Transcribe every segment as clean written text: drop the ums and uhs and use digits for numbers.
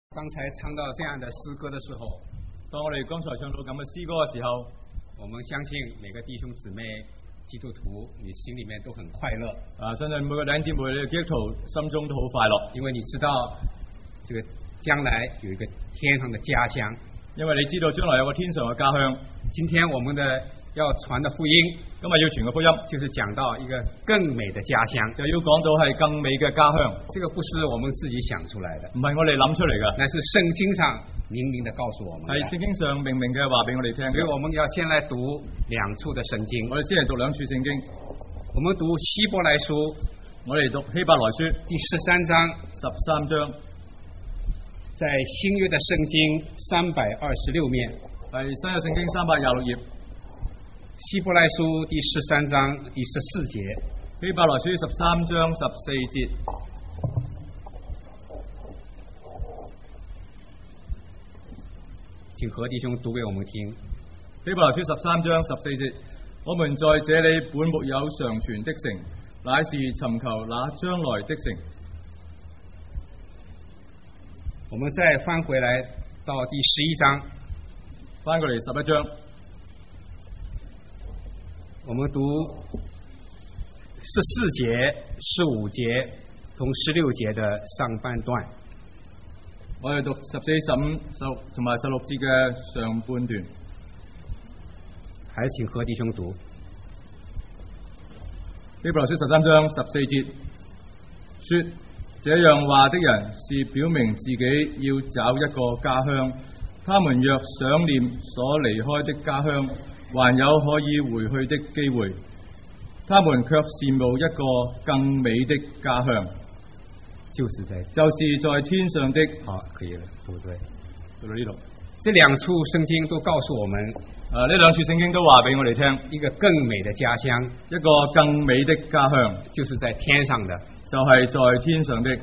刚才唱到这样的诗歌的时候， 當我哋剛才唱到咁嘅詩歌嘅時候， 我們相信每個弟兄姊妹、基督徒，你心裡面都很快樂。 相信每個弟兄姊妹，你嘅基督徒心中都好快樂， 因為你知道，這個將來有一個天上的家鄉。 因為你知道將來有個天上嘅家鄉。 今天我們的要傳的福音， 今日要傳嘅福音， 就是講到一個更美的家鄉， 就要講到係更美嘅家鄉。 這個不是我們自己想出來的， 唔係我哋諗出嚟嘅， 乃是聖經上明明的告訴我們。 係聖經上明明嘅話俾我哋聽。 所以我們要先來讀兩處的聖經。 我哋先嚟讀兩處聖經。 我們讀希伯來書， 我哋讀希伯來書第13章。 13章， 在新約的聖經326面， 係新約聖經326頁。 希伯來書第13章第14節， 希伯來書13章14節， 請何弟兄讀給我們聽。 希伯來書13章14節，我們在這裡本沒有常存的城，乃是尋求那將來的城。 我們再翻回來到第11章， 翻過嚟11章。 我們讀14節、15節同16節的上半段。 我哋讀14、15、16同埋16節嘅上半段。 還是請何弟兄讀。 希伯來書13章14節，說這樣話的人是表明自己要找一個家鄉，他們若想念所離開的家鄉，還有可以回去的機會，他們卻羨慕一個更美的家鄉，就是在天上的。 好，可以了，對不對？ 讀到呢度， 這兩處聖經都告訴我們， 呢兩處聖經都話俾我哋聽， 一個更美的家鄉， 一個更美的家鄉， 就是在天上的， 就係在天上的。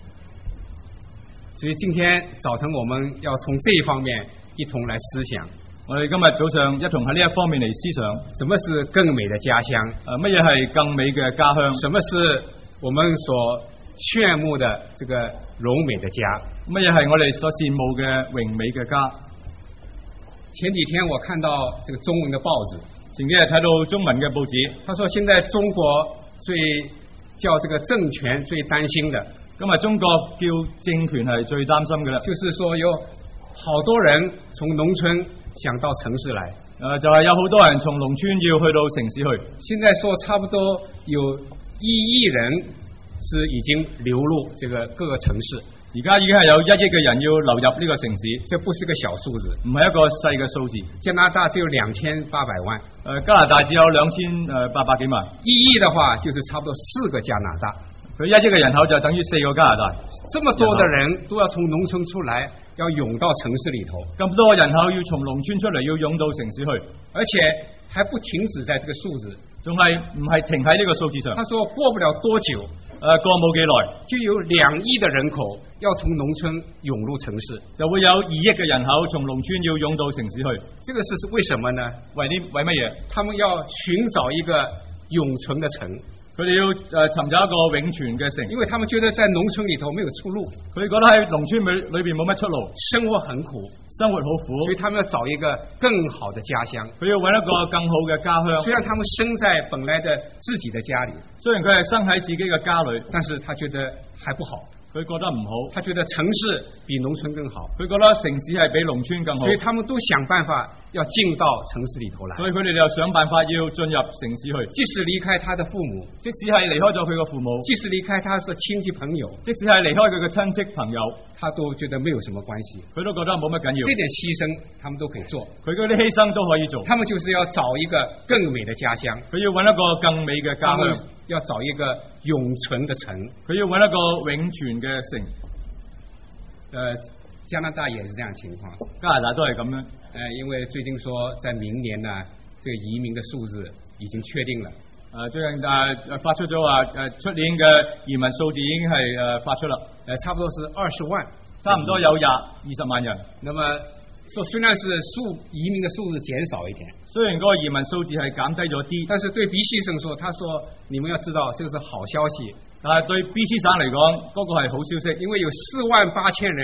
所以今天早晨我們要從這一方面一同來思想。 我哋今日早上一同喺呢一方面嚟思想， 什麼是更美的家鄉？ 乜嘢係更美嘅家鄉？ 什麼是我們所羨慕的這個榮美的家？ 乜嘢係我哋所羨慕嘅榮美嘅家？ 前幾天我看到這個中文的報紙， 前幾日睇到中文嘅報紙，他說現在中國叫這個政權最擔心的， 今日中國叫政權係最擔心嘅啦， 就是說有好多人從農村想到城市來， 就係有好多人從農村要去到城市去。 現在說差不多有1億人是已經流入這個各個城市， 而家已經係有1億嘅人要流入呢個城市， 這不是個小數字， 唔係一個細嘅數字。 加拿大只有2800萬， 加拿大只有2800幾萬。 1億的話就是差不多4個加拿大。 佢1億嘅人口就等於4個加拿大。 這麼多的人都要從農村出來，要湧到城市裏頭。 咁多人口要從農村出嚟，要湧到城市去， 而且還不停止在這個數字， 仲係唔係停喺呢個數字上？ 他說過不了多久， 過冇幾耐， 就有2億的人口要從農村湧入城市， 就會有2億嘅人口從農村要湧到城市去。 這個是為什麼呢？ 為乜嘢？ 他們要尋找一個永存的城。 佢哋要尋找一個永存嘅城， 因為他們覺得在農村裏頭沒有出路， 佢哋覺得喺農村裏邊冇乜出路， 生活很苦， 生活好苦， 所以他們要找一個更好的家鄉。 佢要揾一個更好嘅家鄉。 雖然他們生在本來的自己的家裏， 雖然佢係生喺自己嘅家裏， 但是他覺得還不好。 佢覺得唔好， 他覺得城市比農村更好， 佢覺得城市係比農村更好， 所以他們都想辦法要進到城市裏頭來。 所以佢哋就想辦法要進入城市去， 即使離開他的父母， 即使係離開咗佢嘅父母， 即使離開他的親戚朋友， 即使係離開佢嘅親戚朋友， 他都覺得沒有什麼關係， 佢都覺得冇乜緊要。 這點犧牲他們都可以做， 佢嗰啲犧牲都可以做。 他們就是要找一個更美的家鄉， 佢要揾一個更美嘅家鄉， 要找一個永存的城， 佢要揾一個永存嘅城。 加拿大也是這樣情況， 加拿大都係咁樣。 因為最近說在明年呢，這個移民的數字已經確定了。 最近發出咗話，出年嘅移民數字已經係發出啦。 差不多是20萬， 差唔多有20萬人。 那麼說雖然是移民的數字減少一點， 雖然嗰個移民數字係減低咗啲， 但是對 BC 省說，他說你們要知道這個是好消息。 但係對 BC 省嚟講，嗰個係好消息， 因為有48000人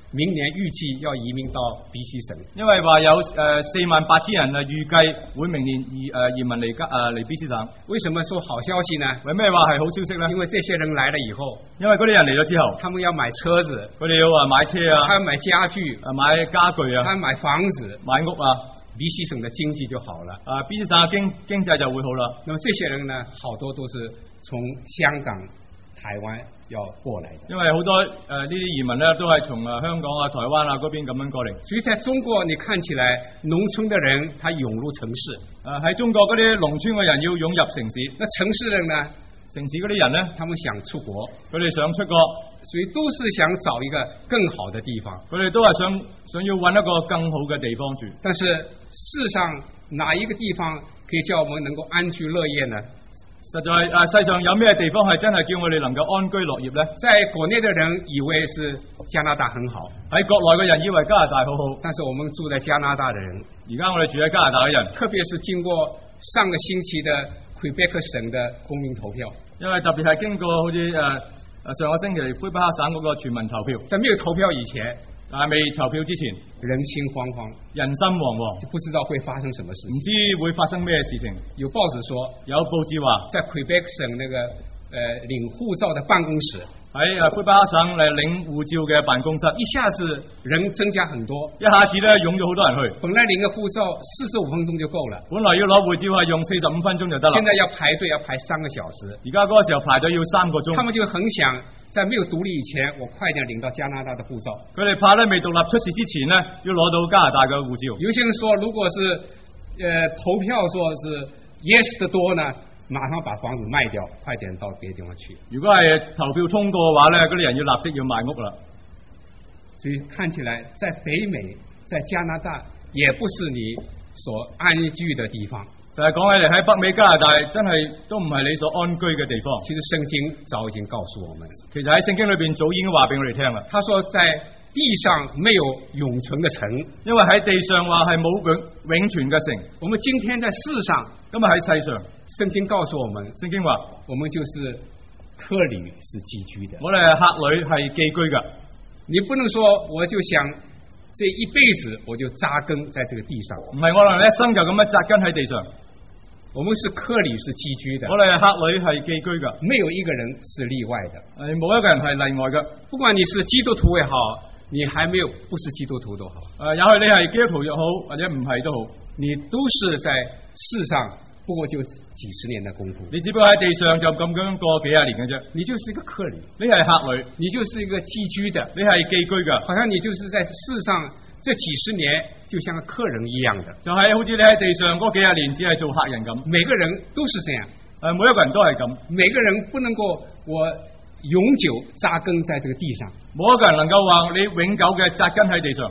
明年預計要移民到 BC 省。 因為話有48000人預計會明年移民嚟BC 省。 為什麼說好消息呢？ 為咩話係好消息呢？ 因為這些人來了以後， 因為嗰啲人嚟咗之後， 他們要買車子， 佢哋要話買車啊， 還要買家具， 買家具啊， 還要買房子， 買屋啊。 BC 省的經濟就好了。 BC 省嘅經濟就會好啦。 那麼這些人呢，好多都是從香港、台灣要過來的。 因為好多呢啲移民呢，都係從香港啊、台灣啊嗰邊咁樣過嚟。 所以在中國，你看起來農村的人他湧入城市， 喺中國嗰啲農村嘅人要湧入城市。 那城市人呢？ 城市嗰啲人呢， 他們想出國， 佢哋想出國， 所以都是想找一個更好的地方。 佢哋都係想要揾一個更好嘅地方住。 但是世上哪一個地方可以叫我們能夠安居樂業呢？ 實在世上有咩地方係真係叫我哋能夠安居樂業呢？ 在國內的人以為是加拿大很好， 喺國內嘅人以為加拿大好好， 但是我們住在加拿大的人， 而家我哋住喺加拿大嘅人，特別是經過上個星期的魁北克省的公民投票， 因為特別係經過好似上個星期魁北克省嗰個全民投票， 在沒有投票以前， 未投票之前， 人心惶惶， 人心惶惶， 就不知道會發生什麼事情， 唔知會發生咩事情。 有報紙說， 有報紙話， 在魁北克省那個領護照的辦公室， 喺魁北克省領護照嘅辦公室， 一下子人增加很多， 一下子咧湧咗好多人去。 本來領個護照45分鐘就夠了， 本來要攞護照係用45分鐘就得啦。 現在要排隊要排3個小時， 而家嗰個時候排隊要3個鐘。 他們就很想在沒有獨立以前，我快點領到加拿大的護照。 佢哋怕咧未獨立出事之前呢，要攞到加拿大嘅護照。 有些人說，如果是投票說是 yes 的多呢，馬上把房子賣掉，快點到別的地方去。 如果係投票通過嘅話呢，嗰啲人要立即要賣屋啦。 所以看起來，在北美，在加拿大，也不是你所安居的地方。 就係講起嚟喺北美加拿大，真係都唔係你所安居嘅地方。 其實聖經早已經告訴我們， 其實喺聖經裏邊早已經話俾我哋聽啦。 他說在地上沒有永存的城， 因為喺地上話係冇永存嘅城。 我們今天在世上， 今日喺世上， 聖經告訴我們， 聖經話我們就是客旅是寄居的。 我哋係客旅係寄居嘅。 你不能說我就想這一輩子我就扎根在這個地上， 唔係我哋一生就咁樣扎根喺地上。 我們是客旅是寄居的， 我哋係客旅係寄居嘅， 沒有一個人是例外的， 冇一個人係例外嘅。不管你是基督徒也好，你還沒有不是基督徒都好， 也許你係基督徒又好，或者唔係都好， 你都是在世上不過就幾十年的功夫， 你只不過喺地上就咁樣過幾廿年嘅啫。你就是一個客旅， 你係客旅， 你就是一個寄居的， 你係寄居嘅， 好像你就是在世上這幾十年就像個客人一樣的， 就係好似你喺地上嗰幾廿年只係做客人咁。 每個人都是這樣， 每一個人都係咁， 每個人不能夠我永久扎根在這個地上， 冇一個人能夠話你永久嘅扎根喺地上。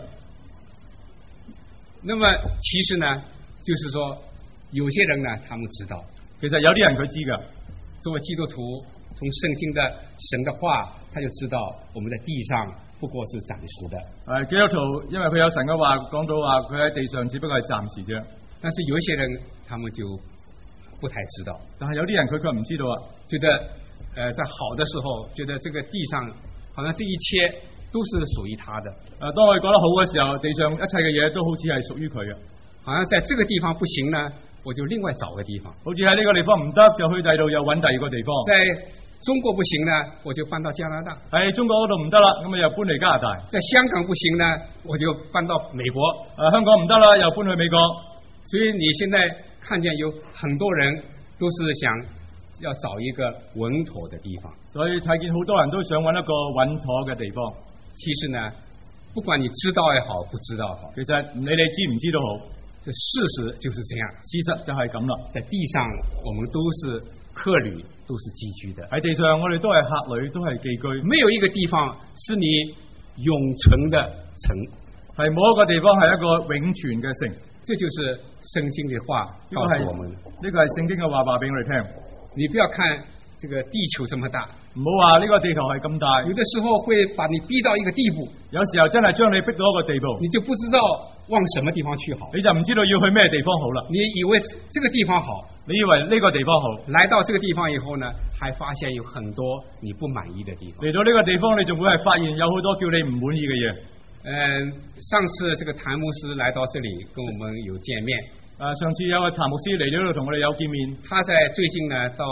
那麼其實呢，就是說有些人呢，他們知道， 其實有啲人佢知㗎。 作為基督徒，從聖經的神的話，他就知道我們在地上不過是暫時的。 基督徒因為佢有神嘅話講到話，佢喺地上只不過係暫時啫。 但是有一些人，他們就不太知道。 但係有啲人佢卻唔知道啊， 覺得在好的時候，覺得這個地上好像這一切都是屬於他的。 當我哋覺得好嘅時候，地上一切嘅嘢都好似係屬於佢嘅。 好像在這個地方不行呢，我就另外找個地方。 好似喺呢個地方唔得，就去第度又揾第二個地方。 在中國不行呢，我就搬到加拿大。 喺中國嗰度唔得啦，咁又搬嚟加拿大。 在香港不行呢，我就搬到美國。 香港唔得啦，又搬去美國。 所以你現在看見有很多人都是想要找一個穩妥的地方。 所以睇見好多人都想揾一個穩妥嘅地方。 其實呢，不管你知道也好，不知道也好， 其實唔理你知唔知都好。 這事實就是這樣， 事實就係咁啦。在地上我們都是客旅，都是寄居的。 喺地上我哋都係客旅，都係寄居。 沒有一個地方是你永存的城， 係冇一個地方係一個永存嘅城。 這就是聖經的話告訴我們。 呢個係聖經嘅話俾我哋聽。 你不要看這個地球這麼大， 唔好話呢個地球係咁大。有的時候會把你逼到一個地步， 有時候真係將你逼到一個地步， 你就不知道往什麼地方去好， 你就唔知道要去咩地方好啦。 你以為這個地方好， 你以為呢個地方好， 來到這個地方以後呢，還發現有很多你不滿意的地方。 嚟到呢個地方，你仲會係發現有好多叫你唔滿意嘅嘢。 上次这个谭牧师来到这里跟我们有见面。 上次有位譚牧師嚟咗度同我哋有見面。 他在最近呢到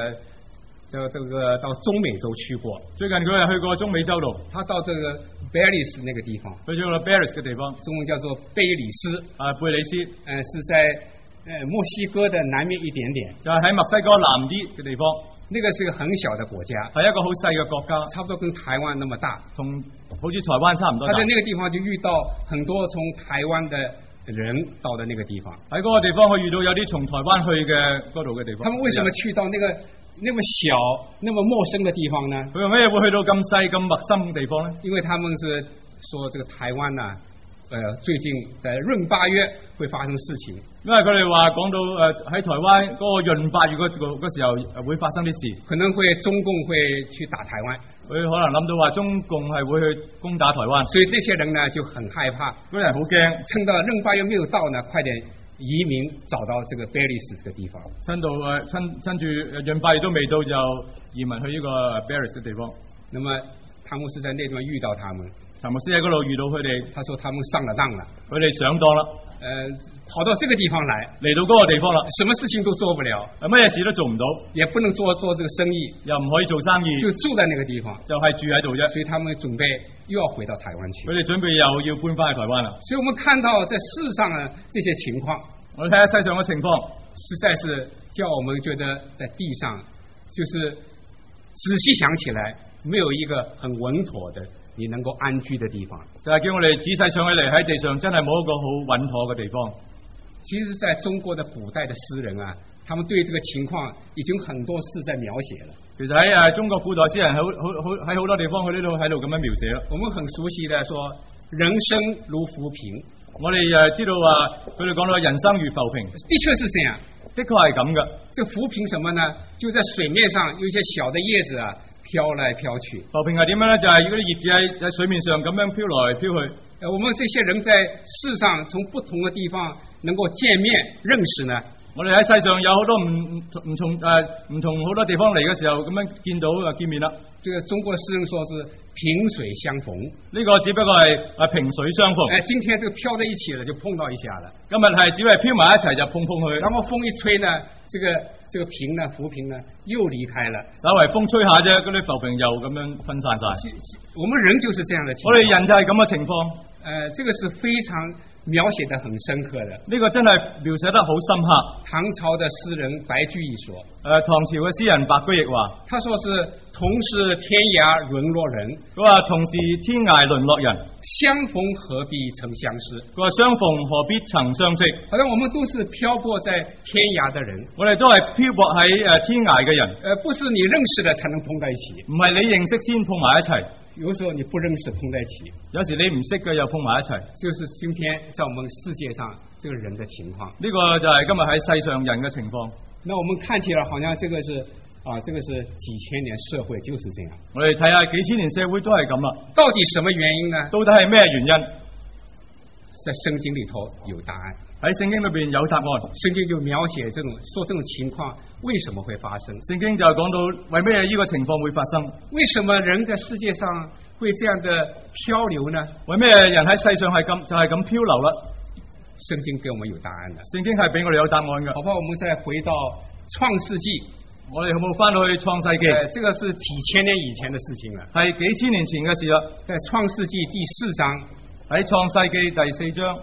到中美洲去過。 最近佢係去過中美洲度。 他到這個貝里斯那個地方。 去咗個 Belize 嘅地方， 中文叫做貝里斯。 貝里斯。 是在墨西哥的南面一點點。 就係喺墨西哥南啲嘅地方。 那個是個很小的國家。係一個好細嘅國家， 差不多跟台灣那麼大。 好似台灣差唔多大。 他在那個地方就遇到很多從台灣的人到的那個地方。 喺嗰個地方，佢遇到有啲從台灣去嘅嗰度嘅地方。 他們為什麼去到那麼小、那麼陌生的地方呢？ 佢用咩會去到咁細、咁陌生嘅地方呢？ 因為他們是說這個台灣呢，最近在閏8月會發生事情。因為佢哋話講到喺台灣嗰個閏8月嗰時候會發生啲事，可能會中共會去打台灣。佢可能諗到話中共係會去攻打台灣，所以那些人呢就很害怕，嗰啲人好驚，趁到閏8月沒有到呢，快點移民找到這個貝里斯這個地方。趁住閏8月都未到就移民去呢個貝里斯嘅地方。那麼譚牧師在那地方遇到他們。譚牧師喺嗰度遇到佢哋，他說他們上了當了，佢哋上當啦，跑到這個地方嚟到嗰個地方啦，什麼事情都做不了，乜嘢事都做唔到，也不能做這個生意，又唔可以做生意，就住在那個地方，就係住喺度啫。所以他們準備又要回到台灣去，佢哋準備又要搬翻去台灣啦。所以我們看到在世上啊這些情況，我哋睇下世上嘅情況，實在是叫我們覺得在地上就是仔細想起來，沒有一個很穩妥的你能夠安居的地方，就係叫我哋仔細上起嚟喺地上真係冇一個好穩妥嘅地方。其實在中國的古代的詩人啊，他們對這個情況已經很多次在描寫了。其實喺中國古代詩人喺好多地方佢呢度喺度咁樣描寫啦。我們很熟悉的說人生如浮萍，我哋知道話佢哋講到人生如浮萍，的確是這樣，的確係咁嘅。這浮萍什麼呢？就在水面上有一些小的葉子啊飄來飄去。浮萍係點樣呢？就係嗰啲葉子喺水面上咁樣飄來飄去。我們這些人在世上從不同的地方能夠見面認識呢，我哋喺世上有好多唔同好多地方嚟嘅時候咁樣見到見面啦。這個中國詩人說是萍水相逢，呢個只不過係萍水相逢。今天這個飄在一起了就碰到一下了。今日係只係飄埋一齊就碰去，然後風一吹呢，這個萍呢浮萍呢又離開了，稍微風吹下啫，嗰啲浮萍又咁樣分散晒。我們人就是這樣的情況，我哋人就係咁嘅情況。這個是非常描寫得很深刻的，呢個真係描寫得好深刻。唐朝的詩人白居易說，唐朝嘅詩人白居易話，他說是同是天涯淪落人，佢話同是天涯淪落人，相逢何必曾相識，佢話相逢何必曾相識。好像我們都是漂泊在天涯的人，我哋都係漂泊喺天涯嘅人，不是你認識的才能碰在一起，唔係你認識先碰埋一齊。有時候你不認識碰在一起，有時你唔識嘅又碰埋一齊，就是今天在我們世界上這個人的情況。呢個就係今日喺世上人嘅情況。那我們看起來好像這個是幾千年社會就是這樣。我哋睇下幾千年社會都係咁啦。到底什麼原因呢？到底係咩原因？在聖經裏頭有答案，喺聖經裏邊有答案。聖經就描寫這種情況為什麼會發生。聖經就講到為咩呢個情況會發生？為什麼人在世界上會這樣的漂流呢？為咩人喺世上係咁漂流啦？聖經給我們有答案的，聖經係俾我哋有答案嘅。好吧，我們再回到創世紀，我哋有冇翻到去創世紀？這個是幾千年以前的事情啦，係幾千年前嘅事啦。在創世紀第4章。喺創世紀第4章，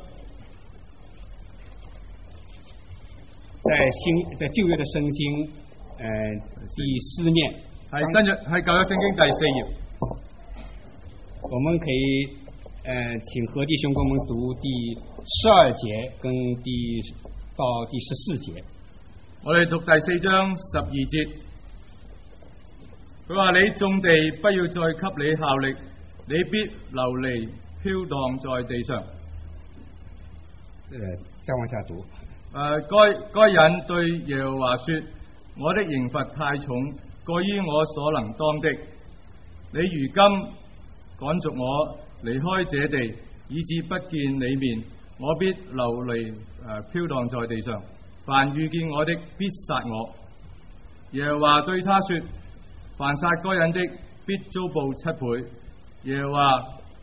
在舊約的聖經，第4面，係舊約聖經第4頁。我們可以請何弟兄跟我們讀第12節跟到第14節。我哋讀第4章12節，佢話：你種地不要再給你效力，你必流離飄蕩在地上。再往下讀。該人對耶和華說：我的刑罰太重，過於我所能當的。你如今趕逐我離開這地，以致不見你面，我必流離飄蕩在地上。凡遇見我的，必殺我。耶和華對他說：凡殺該人的，必遭報7倍。耶和華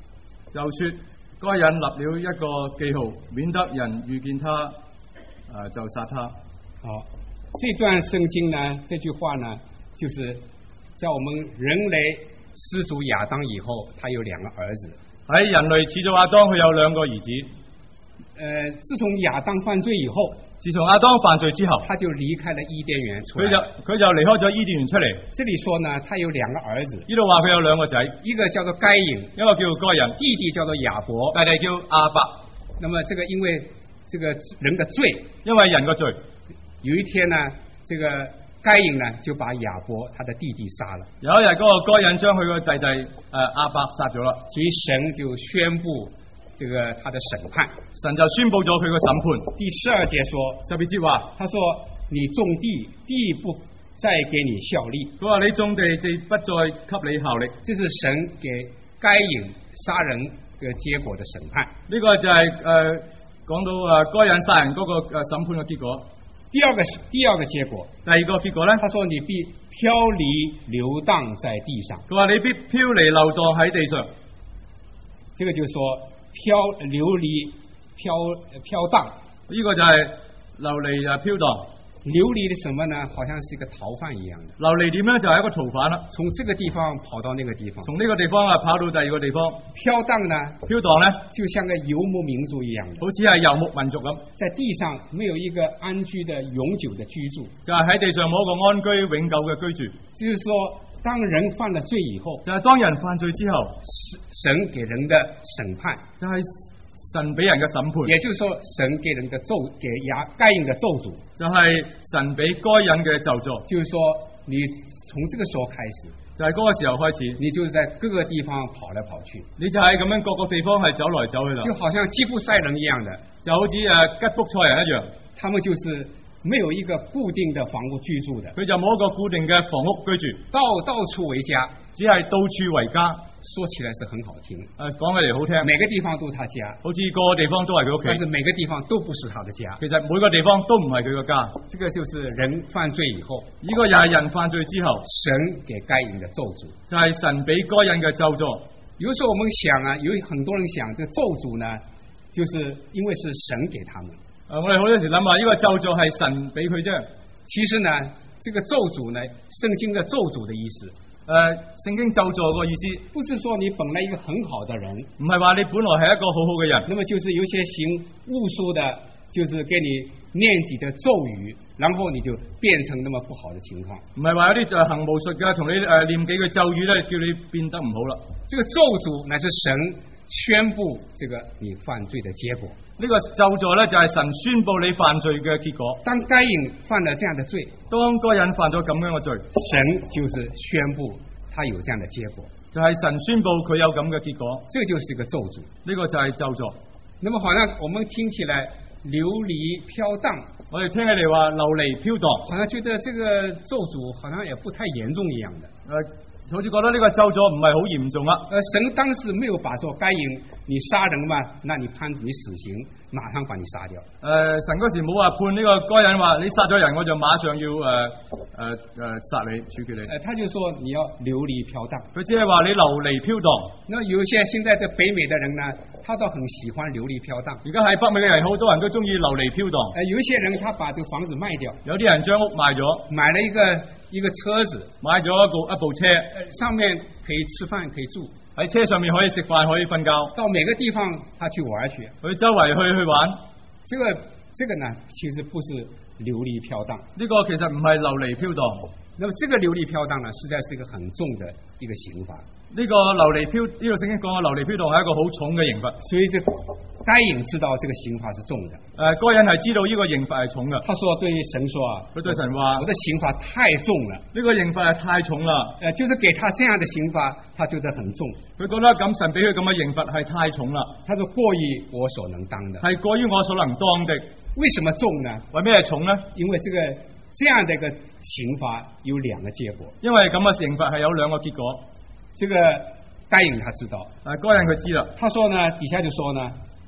就說該人立了一個記號，免得人遇見他就殺他。 好，這段聖經呢，這句話呢，就是在我們人類始祖亞當以後，他有兩個兒子。 喺人類始祖亞當，佢有兩個兒子。 自從亞當犯罪以後， 自從亞當犯罪之後， 他就離開了伊甸園出來。 佢就離開咗伊甸園出嚟。 這裡說呢，他有兩個兒子。 呢度話佢有兩個仔， 一個叫做該隱， 一個叫該人， 弟弟叫做亞伯， 弟弟叫亞伯。 那麼這個因為這個人的罪， 因為人嘅罪， 有一天呢，這個該隱呢就把亞伯他的弟弟殺了。 有一日嗰個該人將佢個弟弟亞伯殺咗啦， 所以神就宣布這個他的審判， 神就宣布咗佢個審判。 第12節說 12節話， 他說你種地，地不再給你效力。 佢話你種地，地不再給你效力。 這是神給該隱殺人這個結果的審判。 呢個就係講到該人殺人嗰個審判嘅結果。 第二個結果， 第二個結果咧， 他說你必飄離流蕩在地上。 佢話你必飄離流蕩喺地上。 這個就是說流離飄蕩， 呢個就係流離飄蕩。 流離的什麼呢？好像是一個逃犯一樣的。 流離點呢？就係一個逃犯啦。 從這個地方跑到那個地方， 從呢個地方跑到第二個地方。 飄蕩呢？ 飄蕩呢？ 就像個游牧民族一樣的， 好似係遊牧民族咁， 在地上沒有一個安居的永久的居住， 就係喺地上冇一個安居永久嘅居住。 就是說，當人犯了罪以後， 就係當人犯罪之後， 神給人的審判， 就係神俾人嘅審判， 也就是說，神給人的給該隱的咒詛， 就係神俾該隱嘅咒詛。 就是說，你從這個時候開始， 就係嗰個時候開始， 你就是在各個地方跑來跑去， 你就係咁樣各個地方係走來走去啦， 就好像吉普賽人一樣的， 就好似吉卜賽人一樣， 他們就是沒有一個固定的房屋居住的， 佢就冇一個固定嘅房屋居住， 到處為家， 只係到處為家。 說起來是很好聽， 講起嚟好聽， 每個地方都是他家， 好似個個地方都係佢屋企， 但是每個地方都不是他的家。 其實每個地方都唔係佢個家。 這個就是人犯罪以後， 呢個又係人犯罪之後， 神給該隱的咒詛， 就係神俾該隱嘅咒詛。 有時候我們想啊，有很多人想，這個咒詛呢，就是因為是神給他們。 我哋好多時諗話，呢個咒詛係神俾佢啫。 其實呢，這個咒詛呢，聖經的咒詛的意思。 聖經咒詛個意思， 不是說你本來一個很好的人， 唔係話你本來係一個好好嘅人， 那麼就是有些行巫術的，就是給你念幾的咒語，然後你就變成那麼不好的情況。 唔係話有啲就行巫術嘅，同你念幾句咒語咧，叫你變得唔好啦。 這個咒詛乃是神宣布這個你犯罪的結果。 呢個咒詛咧就係神宣布你犯罪嘅結果。 當該隱犯了這樣的罪， 當該隱犯咗咁樣嘅罪， 神就是宣布他有這樣的結果， 就係神宣布佢有咁嘅結果。 這就是一個咒詛。 呢個就係咒詛。 那麼好像我們聽起來流離飄蕩， 我哋聽起嚟話流離飄蕩， 好像覺得這個咒詛好像也不太嚴重一樣的。 好似覺得呢個咒詛唔係好嚴重啊。 神當時沒有把說該隱你殺人嘛，那你判你死刑，馬上把你殺掉。 神嗰時冇話判呢個該隱話你殺咗人，我就馬上要殺你處決你。 他就說你要流離飄蕩， 佢只係話你流離飄蕩。 那有些現在在北美的人呢，他倒很喜歡流離飄蕩。 而家喺北美嘅人好多人都中意流離飄蕩。 有一些人他把這個房子賣掉， 有啲人將屋賣咗， 買了一個車子， 買咗一部車， 上面可以吃飯可以住， 喺車上面可以食飯可以瞓覺， 到每個地方他去玩去， 佢周圍去玩。 這個呢，其實不是流離飄蕩， 呢個其實唔係流離飄蕩。 那麼這個流離飄蕩呢，實在是一個很重的一個刑罰。 呢個流離飄，呢個聖經講嘅流離飄蕩係一個好重嘅刑罰。 所以這該隱知道這個刑罰是重的。 該隱係知道呢個刑罰係重嘅。 他說對神說啊， 佢對神話： 我的刑罰太重了。 呢個刑罰係太重啦。 就是給他這樣的刑罰，他覺得很重。 佢覺得咁神俾佢咁嘅刑罰係太重啦。 他說過於我所能當的， 係過於我所能當的。 為什麼重呢？ 為咩係重呢？ 因為這樣的一個刑罰有兩個結果。 因為咁嘅刑罰係有兩個結果。 這個該隱他知道， 該隱佢知啦。 他說呢，底下就說呢，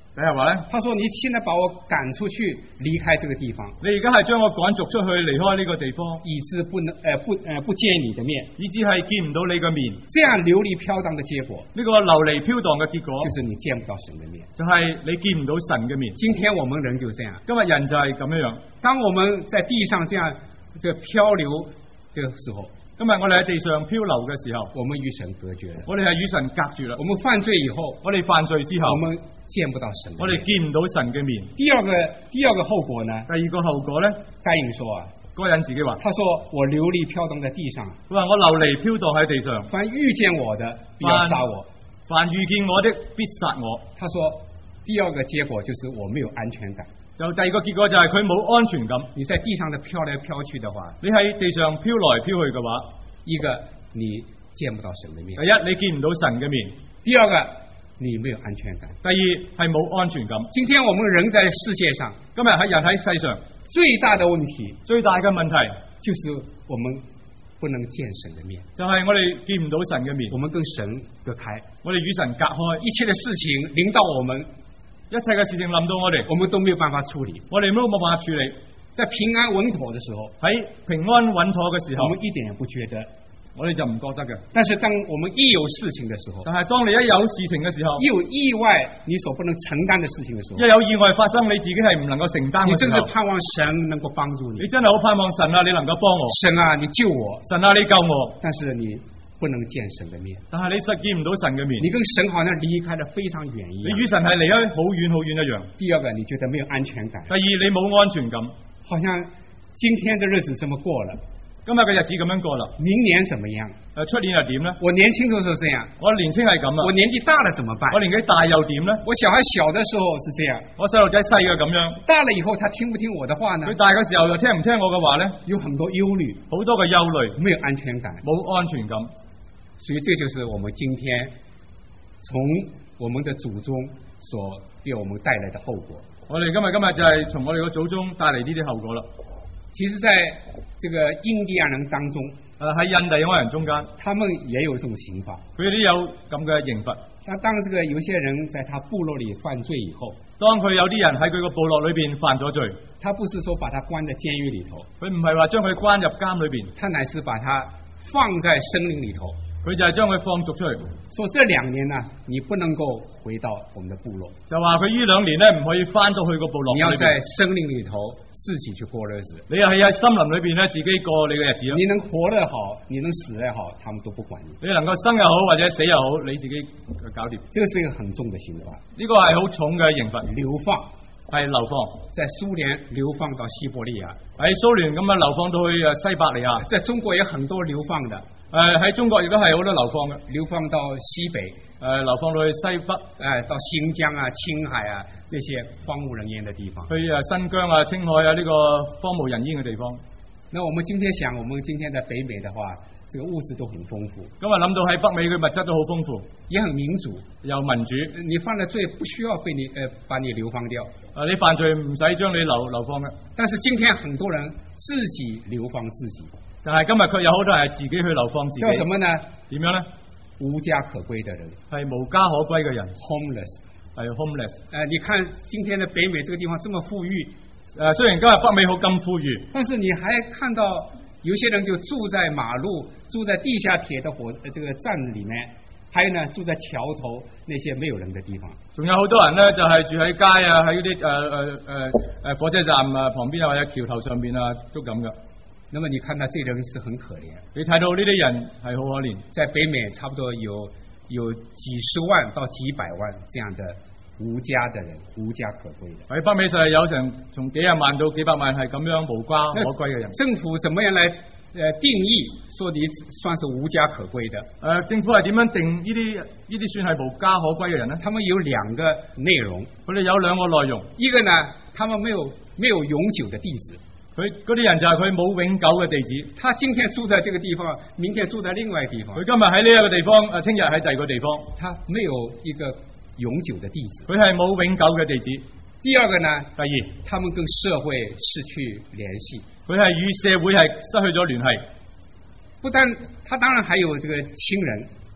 第日話咧， 他說：“你現在把我趕出去，離開這個地方， 你而家係將我趕逐出去，離開呢個地方， 以致不見你的面， 以致係見唔到你嘅面。 這樣流離飄蕩的結果， 呢個流離飄蕩嘅結果， 就是你見不到神的面。 就係你見唔到神嘅面。 今天我們人就這樣， 今日人就係咁樣樣。 當我們在地上這樣漂流的時候， 今日我哋喺地上漂流嘅時候， 我們與神隔絕了， 我哋係與神隔絕啦。 我們犯罪以後， 我哋犯罪之後， 我們見不到神的面， 我哋見唔到神嘅面。 第二個後果呢？ 第二個後果咧， 該隱說啊， 嗰個人自己話， 他說我流離飄蕩在地上， 佢話我流離飄蕩喺地上， 凡遇見我的必要殺我， 凡遇見我的必殺我。 他說第二個結果就是我沒有安全感。 就第二個結果就係佢冇安全感。 你在地上的飄來飄去的話， 你喺地上飄來飄去嘅話， 一個你見不到神的面， 第一你見唔到神嘅面， 第二個你沒有安全感， 第二係冇安全感。 今天我們人在世界上， 今日喺人喺世上最大的問題， 最大嘅問題就是我們不能見神的面， 就係我哋見唔到神嘅面， 我們跟神隔開， 我哋與神隔開， 一切的事情臨到我們， 一切嘅事情臨到我哋， 我們都沒有辦法處理， 我哋都冇辦法處理。 在平安穩妥的時候， 喺平安穩妥嘅時候， 我們一點也不覺得， 我哋就唔覺得嘅。 但是當我們一有事情的時候， 但係當你一有事情嘅時候， 一有意外你所不能承擔的事情的時候， 一有意外發生你自己係唔能夠承擔嘅時候， 你真是盼望神能夠幫助你， 你真係好盼望神啊，你能夠幫我， 神啊，你救我， 神啊，你救我， 但是你不能見神的面， 但係你實見唔到神嘅面， 你跟神好像離開得非常遠一樣， 你與神係離開好遠好遠一樣。 第二個，你覺得沒有安全感， 第二，你冇安全感， 好像今天的日子這麼過了， 今日嘅日子咁樣過啦， 明年怎麼樣？ 出年又點呢？ 我年輕的時候這樣， 我年青係咁啦， 我年紀大了怎麼辦？ 我年紀大又點呢？ 我小孩小的時候是這樣， 我細路仔細嘅咁樣， 大了以後他聽不聽我的話呢？ 佢大嘅時候又聽唔聽我嘅話呢？ 有很多憂慮， 好多嘅憂慮， 沒有安全感， 冇安全感， 所以這就是我們今天從我們的祖宗所給我們帶來的後果。 我哋今日就係從我哋個祖宗帶嚟呢啲後果啦。 其實在這個印第安人當中， 喺印第安人中間， 他們也有這種刑罰， 佢哋都有咁嘅刑罰。 當這個有些人在他部落裏犯罪以後， 當佢有啲人喺佢個部落裏邊犯咗罪， 他不是說把他關在監獄裏頭， 佢唔係話將佢關入監裏邊， 他乃是把他放在森林裏頭。 佢就係將佢放逐出嚟， 說這2年呢，你不能夠回到我們的部落， 就話佢呢2年呢唔可以翻到去個部落裏邊。 你要在森林裏頭自己去過日子， 你又係喺森林裏邊呢自己過你嘅日子咯。 你能活得好，你能死得好，他們都不管你。 你能夠生又好或者死又好，你自己搞掂。 這個是一個很重的刑罰， 呢個係好重嘅刑罰。 流放係流放，在蘇聯流放到西伯利亞， 喺蘇聯咁啊流放到去西伯利亞， 在中國也很多流放的。 喺中國亦都係好多流放嘅， 流放到西北， 流放到去西北， 到新疆啊、青海啊這些荒無人煙的地方， 去新疆啊、青海啊呢個荒無人煙嘅地方。 那我們今天想，我們今天在北美的話，這個物質都很豐富。 今日諗到喺北美嘅物質都好豐富， 也很民主， 又民主。 你犯了罪不需要被把你流放掉， 你犯罪唔使將你流放嘅。 但是今天很多人自己流放自己。 但係今日卻有好多人係自己去流放自己。 叫什麼呢？ 點樣呢？ 無家可歸的人， 係無家可歸嘅人 ，homeless， 係 homeless。 你看今天的北美這個地方這麼富裕， 雖然今日北美好咁富裕， 但是你還看到有些人就住在馬路、住在地下鐵的這個站裏面，還有呢住在橋頭那些沒有人的地方。 仲有好多人呢，就係住喺街啊，喺啲火車站啊旁邊啊，或者橋頭上邊啊，都咁噶。 那麼你看到這人是很可憐， 你睇到呢啲人係好可憐， 在北美差不多有幾十萬到幾百萬這樣的無家的人，無家可歸的。 喺北美就係有成從幾十萬到幾百萬係咁樣無家可歸嘅人。 政府怎麼樣來定義說你算是無家可歸的？ 政府係點樣定呢啲算係無家可歸嘅人呢？ 他們有2個內容， 佢哋有2個內容， 一個呢，他們沒有永久的地址。 佢嗰啲人就係佢冇永久嘅地址， 他今天住在這個地方，明天住在另外一個地方。 佢今日喺呢一個地方，聽日喺第二個地方， 他沒有一個永久的地址， 佢係冇永久嘅地址。 第二個呢？ 第二， 他們跟社會失去聯繫， 佢係與社會係失去咗聯繫。 不但他當然還有這個親人，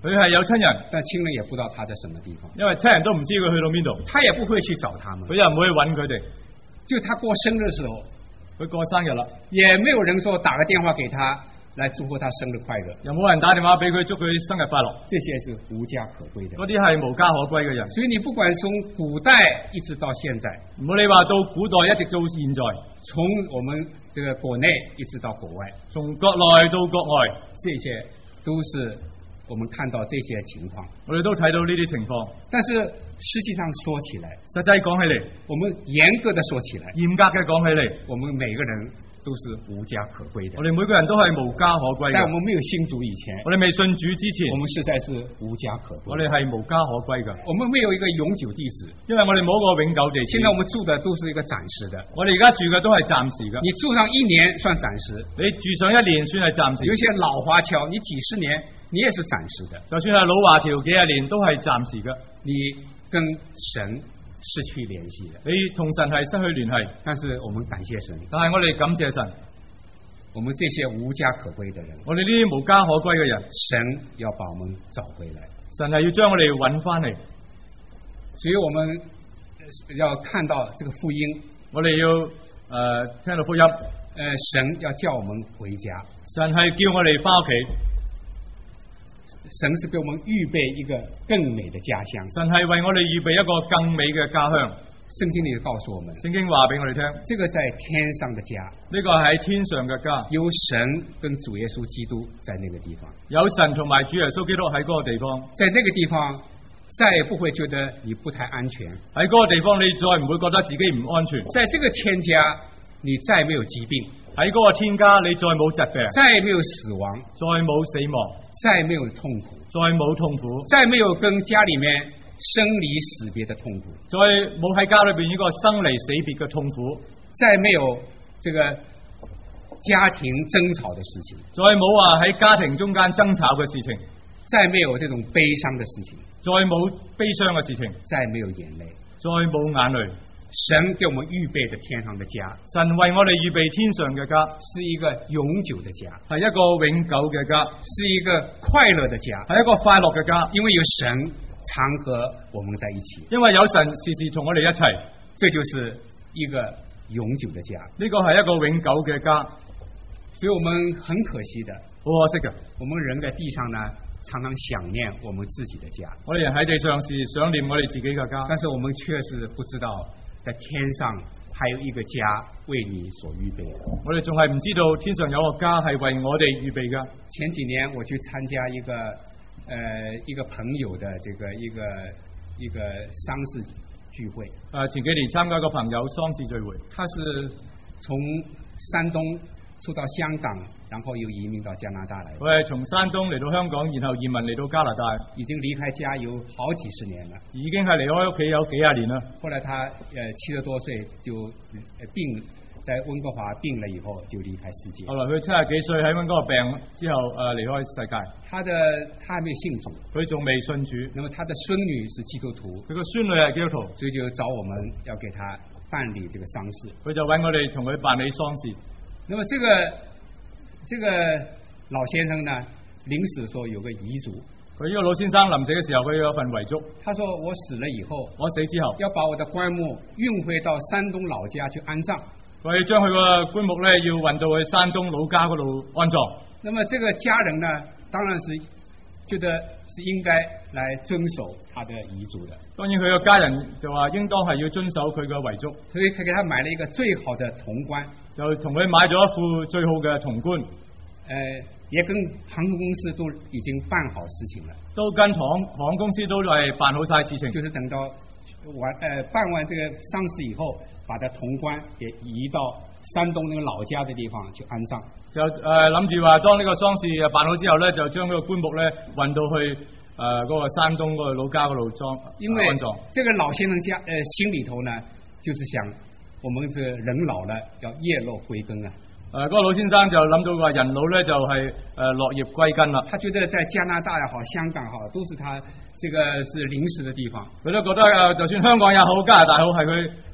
佢係有親人， 但亲人也不知道他在什么地方， 因為親人都唔知佢去到邊度， 他也不會去找他們。 佢又唔會去揾佢哋。 就他過生日的時候， 佢過生日啦， 也沒有人說打個電話給他來祝福他生日快樂， 又冇人打電話俾佢祝佢生日快樂。 這些是無家可歸的。 嗰啲係無家可歸嘅人。 所以你不管從古代一直到現在， 唔好你話到古代一直到現在， 從我們這個國內一直到國外， 從國內到國外， 這些都是我們看到這些情況， 我哋都睇到呢啲情況。 但是實際上說起來， 實際講起嚟， 我們嚴格的說起來， 嚴格嘅講起嚟， 我們每個人都是無家可歸的。 我哋每個人都係無家可歸嘅。 在我們沒有信主以前， 我哋未信主之前， 我們實在是無家可歸。 我哋係無家可歸嘅。 我們沒有一個永久地址， 因為我哋冇一個永久地址。 現在我們住的都是一個暫時的。 我哋而家住嘅都係暫時嘅。 你住上1年算暫時， 你住上1年算係暫時。 有些老華僑，你幾十年你也是暫時的。 就算係老華僑幾十年都係暫時嘅。 你跟神失去聯繫的， 你同神係失去聯繫。 但是我們感謝神， 但係我哋感謝神， 我們這些無家可歸的人， 我哋呢啲無家可歸嘅人， 神要把我們找回來， 神係要將我哋揾翻嚟。 所以我們要看到這個福音， 我哋要聽到福音， 神要叫我們回家， 神係叫我哋翻屋企。 神是給我們預備一個更美的家鄉， 神係為我哋預備一個更美嘅家鄉。 聖經裏告訴我們， 聖經話俾我哋聽， 這個在天上的家， 呢個喺天上嘅家， 有神跟主耶穌基督在那個地方， 有神同埋主耶穌基督喺嗰個地方， 在那個地方再也不會覺得你不太安全， 喺嗰個地方你再唔會覺得自己唔安全， 在這個天家你再沒有疾病， 喺嗰個天家你再冇疾病， 再沒有死亡， 再冇死亡， 再沒有痛苦， 再冇痛苦， 再沒有跟家裏面生離死別的痛苦， 再冇喺家裏邊呢個生離死別嘅痛苦， 再沒有這個家庭爭吵的事情， 再冇話喺家庭中間爭吵嘅事情， 再沒有這種悲傷的事情， 再冇悲傷嘅事情， 再沒有眼淚， 再冇眼淚。 神給我們預備的天上的家， 神為我哋預備天上嘅家， 是一個永久的家， 係一個永久嘅家， 是一個快樂的家， 係一個快樂嘅家， 因為有神常和我們在一起， 因為有神時時同我哋一齊， 這就是一個永久的家， 呢個係一個永久嘅家。 所以我們很可惜的， 好可惜嘅，我們人在地上呢常常想念我們自己的家， 我哋人喺地上時想念我哋自己嘅家， 但是我們確實不知道在天上還有一個家為你所預備的， 我哋仲係唔知道天上有個家係為我哋預備嘅。 前幾年我去參加一個朋友的這個一個喪事聚會， 前幾年參加一個朋友喪事聚會， 他是從山東出到香港，然後又移民到加拿大來。 佢係從山東嚟到香港，然後移民嚟到加拿大， 已經離開家有好幾十年了， 已經係離開屋企有幾廿年啦。 後來他70多歲就病，在溫哥華病了以後就離開世界。 後來佢70幾歲喺溫哥華病之後離開世界。他還沒信主， 佢仲未信主。 那麼他的孫女是基督徒， 佢個孫女係基督徒， 所以就找我們要給他辦理這個喪事。 佢就揾我哋同佢辦理喪事。 那麼這個老先生呢，臨死說有個遺囑。 佢呢個老先生臨死嘅時候，佢有一份遺囑。 他說我死了以後， 我死之後要把我的棺木運回到山東老家去安葬。 佢將佢個棺木咧要運到去山東老家嗰度安葬。 那麼這個家人呢，當然是覺得是應該來遵守他的遺囑的。 當然佢個家人就話應當係要遵守佢嘅遺囑， 所以佢給他買了一個最好的銅棺， 就同佢買咗一副最好嘅銅棺。 也跟航空公司都已經辦好事情了， 都跟航空公司都係辦好晒事情。 就是等到辦完這個喪事以後，把這銅棺也移到山東那個老家的地方去安葬。 就諗住話，當呢個喪事辦好之後咧，就將呢個棺木咧運到去嗰個山東嗰個老家嗰度因為安葬。 這個老先生心裏頭呢，就是想我們這人老了要葉落歸根啊。 嗰個老先生就諗到話人老咧就係落葉歸根啦。 他覺得在加拿大也好，香港也好，都是他這個是臨死的地方。 佢都覺得就算香港也好，加拿大好，係佢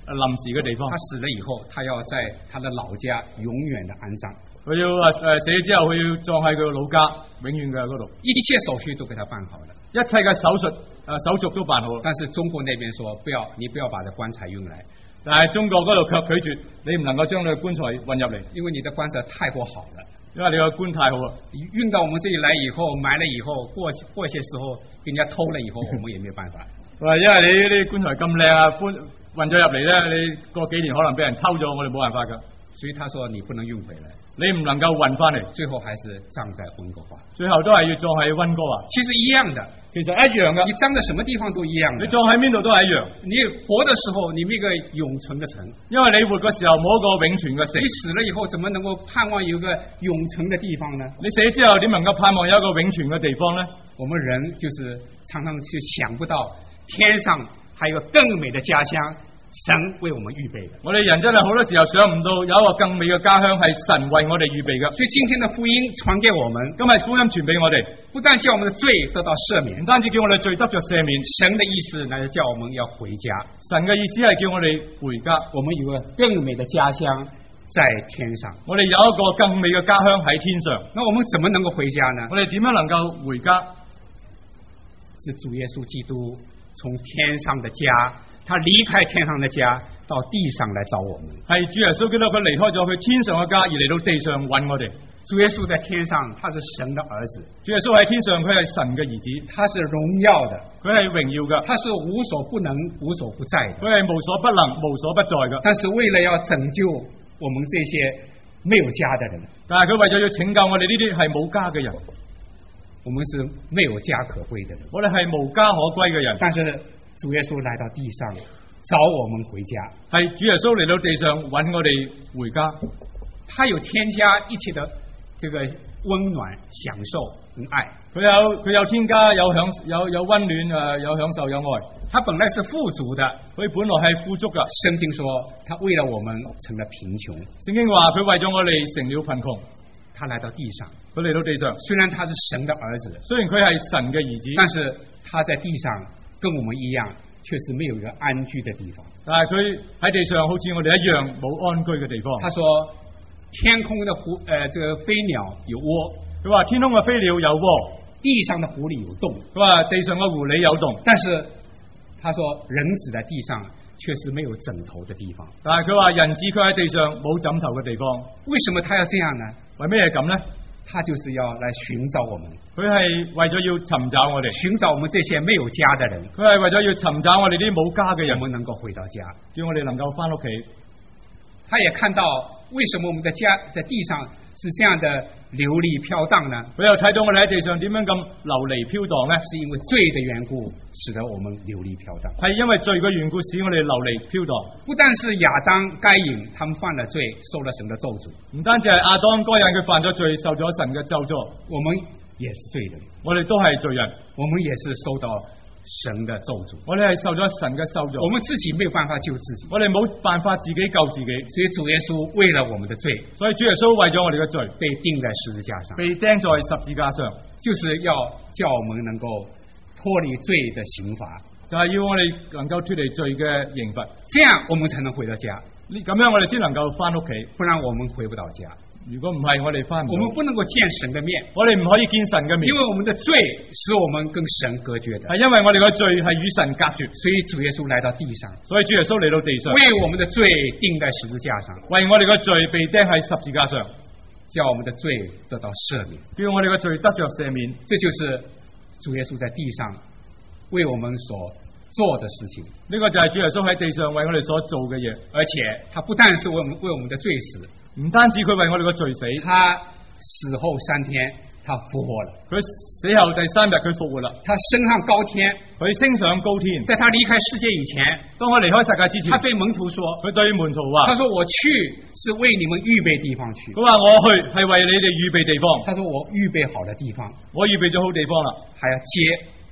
臨時嘅地方。 他死了以後，他要在他的老家永遠的安葬， 佢要死咗之後，佢要葬喺佢老家，永遠嘅嗰度。 一切手續都給他辦好了。 一切嘅手續都辦好啦。 但是中國那邊說你不要把這棺材運來， 但係中國嗰度卻拒絕，你唔能夠將你嘅棺材運入嚟， 因為你的棺材太過好了。 因為你個棺太好啦。 運到我們這裡來以後，埋了以後，過些時候給人家偷了以後，我們也沒有辦法。 因為你呢啲棺材咁靚啊，運咗入嚟咧，你過幾年可能俾人偷咗，我哋冇辦法㗎。 所以他說你不能運回來， 你唔能夠運翻嚟， 最後還是葬在溫哥華。 最後都係要葬喺溫哥華。 其實一樣的， 其實一樣嘅。 你葬在什麼地方都一樣的。 你葬喺邊度都係一樣。 你活的時候你沒有個永存的城， 因為你活嘅時候冇一個永存嘅城。 你死了以後怎麼能夠盼望有個永存的地方呢？ 你死之後點能夠盼望有一個永存嘅地方呢？ 我們人就是常常去想不到天上還有更美的家鄉。神為我們預備的， 我哋人真係好多時候想唔到有一個更美嘅家鄉係神為我哋預備嘅。 所以今天的福音傳給我們， 今日福音傳俾我哋， 不但叫我們的罪得到赦免， 唔單止叫我哋罪得着赦免， 神的意思乃是叫我們要回家。 神嘅意思係叫我哋回家， 我們有個更美的家鄉在天上， 我哋有一個更美嘅家鄉喺天上。 那我們怎麼能夠回家呢？ 我哋點樣能夠回家？ 是主耶穌基督從天上的家。他離開天上的家到地上來找我們， 係主耶穌基督佢離開咗佢天上嘅家而嚟到地上揾我哋。 主耶穌在天上，他是神的兒子。 主耶穌喺天上，佢係神嘅兒子， 他是榮耀的， 佢係榮耀嘅， 他是無所不能、無所不在的， 佢係無所不能、無所不在嘅。 但是為了要拯救我們這些沒有家的人， 但係佢為咗要拯救我哋呢啲係冇家嘅人， 我們是沒有家可歸的人， 我哋係無家可歸嘅人。 但是主耶穌來到地上找我們回家， 係主耶穌嚟到地上揾我哋回家。 他有添加一切的這個溫暖、享受跟愛。 佢有添加，有溫暖，有享受，有愛。 他本來是富足的， 佢本來係富足噶。 聖經說他為了我們成了貧窮。 聖經話佢為咗我哋成了貧窮。 他來到地上， 佢嚟到地上， 雖然他是神的兒子， 雖然佢係神嘅兒子， 但是他在地上跟我們一樣，確實沒有一個安居的地方。 但係佢喺地上好似我哋一樣冇安居嘅地方。 他說天空的這個飛鳥有窩， 佢話天空嘅飛鳥有窩， 地上的狐狸有洞， 佢話地上嘅狐狸有洞。但是他說人子在地上確實沒有枕頭的地方。 但係佢話人子佢喺地上冇枕頭嘅地方。 為什麼他要這樣呢？ 為咩係咁呢？ 他就是要來尋找我們， 佢係為咗要尋找我哋， 尋找我們這些沒有家的人。 佢係為咗要尋找我哋啲冇家嘅人， 我們能夠回到家， 叫我哋能夠翻屋企。 他也看到為什麼我們的家在地上是這樣的流離飄蕩呢？ 佢又睇到我哋喺地上點樣咁流離飄蕩呢？ 是因為罪的緣故，使得我們流離飄蕩。 係因為罪嘅緣故，使我哋流離飄蕩。 不但是亞當、該隱他們犯了罪，受了神的咒詛， 唔單止係亞當、該隱佢犯咗罪，受咗神嘅咒詛， 我們也是罪人， 我哋都係罪人， 我們也是受到神的咒詛， 我哋係受咗神嘅咒詛， 我們自己沒有辦法救自己， 我哋冇辦法自己救自己， 所以主耶穌為了我們的罪， 所以主耶穌為咗我哋嘅罪， 被釘在十字架上， 被釘在十字架上， 就是要叫我們能夠脫離罪的刑罰， 就係要我哋能夠脫離罪嘅刑罰， 這樣我們才能回到家， 咁樣我哋先能夠翻屋企， 不然我們回不到家。 如果唔係，我哋翻唔到。 我們不能夠見神的面， 我哋唔可以見神嘅面， 因為我們的罪使我們跟神隔絕的。 係因為我哋嘅罪係與神隔絕， 所以主耶穌來到地上， 所以主耶穌嚟到地上， 為我們的罪釘在十字架上， 為我哋嘅罪被釘喺十字架上， 叫我們的罪得到赦免， 叫我哋嘅罪得着赦免。 這就是主耶穌在地上為我們所做的事情。 呢個就係主耶穌喺地上為我哋所做嘅嘢， 而且他不但是為我們的罪死， 唔單止佢為我哋嘅罪死， 他死後3天他復活了， 佢死後第3日佢復活啦， 他升上高天， 佢升上高天。 在他離開世界以前， 當我離開世界之前， 他對門徒說， 佢對門徒話， 他說我去是為你們預備地方去， 佢話我去係為你哋預備地方， 他說我預備好了地方， 我預備咗好地方啦， 還要接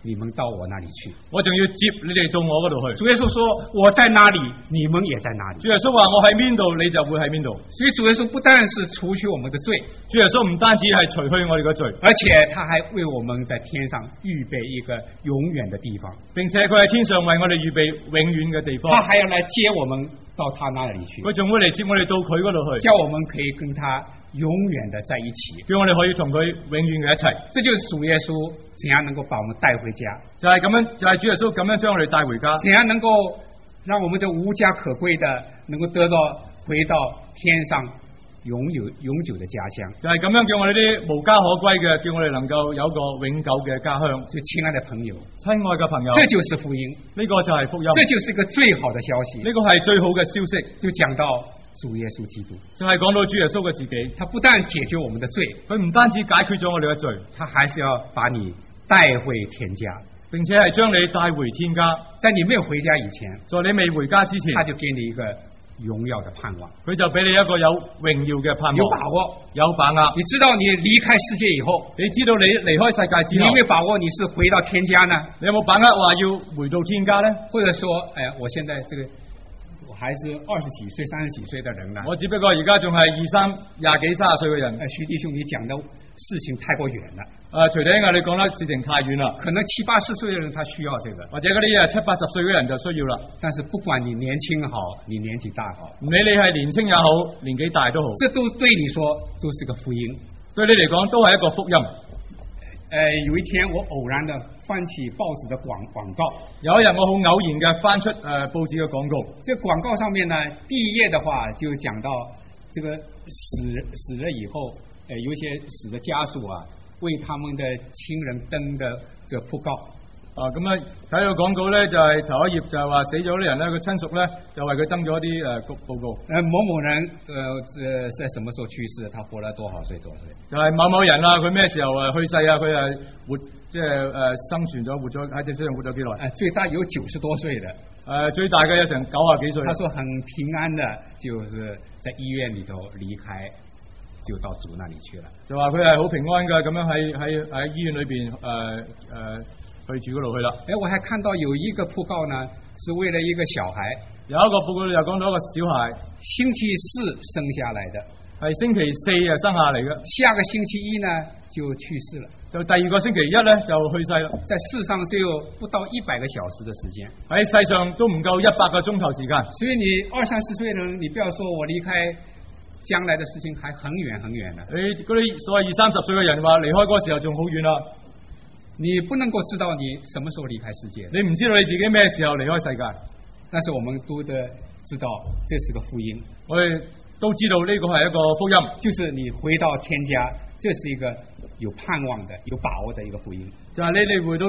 你们到我那里去。 我仲要接你哋到我嗰度去。 主耶稣说，我在哪里，你们也在哪里。 主耶穌話：我喺邊度，你就會喺邊度。 所以主耶稣不但是除去我们的罪， 主耶穌唔單止係除去我哋嘅罪， 而且他还为我们在天上预备一个永远的地方。 並且佢喺天上為我哋預備永遠嘅地方。 他还要来接我们到他那里去， 佢仲會嚟接我哋到佢嗰度去， 叫我们可以跟他永远的在一起， 叫我哋可以同佢永遠嘅一齊。 这就是主耶稣怎样能够把我们带回家， 就係咁樣，就係主耶穌咁樣將我哋帶回家， 怎样能够让我们这无家可归的能够得到回到天上永久的家乡。 就係咁樣叫我哋啲無家可歸嘅，叫我哋能夠有個永久嘅家鄉。 所以，亲爱的朋友， 親愛嘅朋友， 这就是福音， 呢個就係福音， 这就是一个最好的消息。 呢個係最好嘅消息， 就讲到主耶稣基督， 就係講到主耶穌嘅自己， 他不但解決我們的罪， 佢唔單止解決咗我哋嘅罪， 他還是要把你帶回天家， 並且係將你帶回天家。 在你沒有回家以前， 在你未回家之前， 他就給你一個榮耀的盼望， 佢就俾你一個有榮耀嘅盼望， 有把握， 有把握。 你知道你離開世界以後， 你知道你離開世界之後， 你有沒有把握你是回到天家呢？ 你有冇把握話要回到天家呢？ 或者說，我現在這個我還是20幾歲、30幾歲的人啦， 我只不過而家仲係20幾、30歲嘅人。 徐弟兄，你講的事情太過遠了。 徐弟兄啊，你講得事情太遠啦。 可能70、80歲的人他需要這個， 或者嗰啲70、80歲嘅人就需要啦。 但是不管你年輕好，你年紀大好， 唔理你係年輕也好，年紀大都好， 這都對你說都是個福音， 對你嚟講都係一個福音。 有一天我偶然的翻起報紙的廣告， 有一日我好偶然嘅翻出報紙嘅廣告。 這廣告上面呢，第一頁的話就講到這個死了以後，有一些死的家屬啊，為他們的親人登的這個訃告。 咁啊睇到廣告咧，就係頭一頁就係話死咗啲人咧，個親屬咧就為佢登咗一啲報告。 某某人在什麼時候去世？他活了多少歲？ 就係某某人啊，佢咩時候去世啊？佢係活即係生存咗，活咗喺隻世上活咗幾耐？ 最大有90多歲的。 最大嘅有成90幾歲。 他說很平安的，就是在醫院裏頭離開，就到主那裏去了。 就話佢係好平安嘅，咁樣喺醫院裏邊去住嗰度去啦。 我還看到有一個訃告呢，是為了一個小孩， 有一個報告又講到一個小孩， 星期4生下來的， 係星期4生下嚟嘅， 下個星期1呢就去世了， 就第二個星期1咧就去世啦。 在世上只有不到100個小時的時間， 喺世上都唔夠100個鐘頭時間。 所以你20、30歲的人，你不要說我離開將來的事情還很遠很遠的。 你嗰啲所謂20、30歲嘅人話離開嗰個時候仲好遠啦。 你不能夠知道你什麼時候離開世界， 你唔知道你自己咩時候離開世界。 但是我們都得知道這是個福音， 我哋都知道呢個係一個福音， 就是你回到天家，這是一個有盼望的、有把握的一個福音。 就係你回到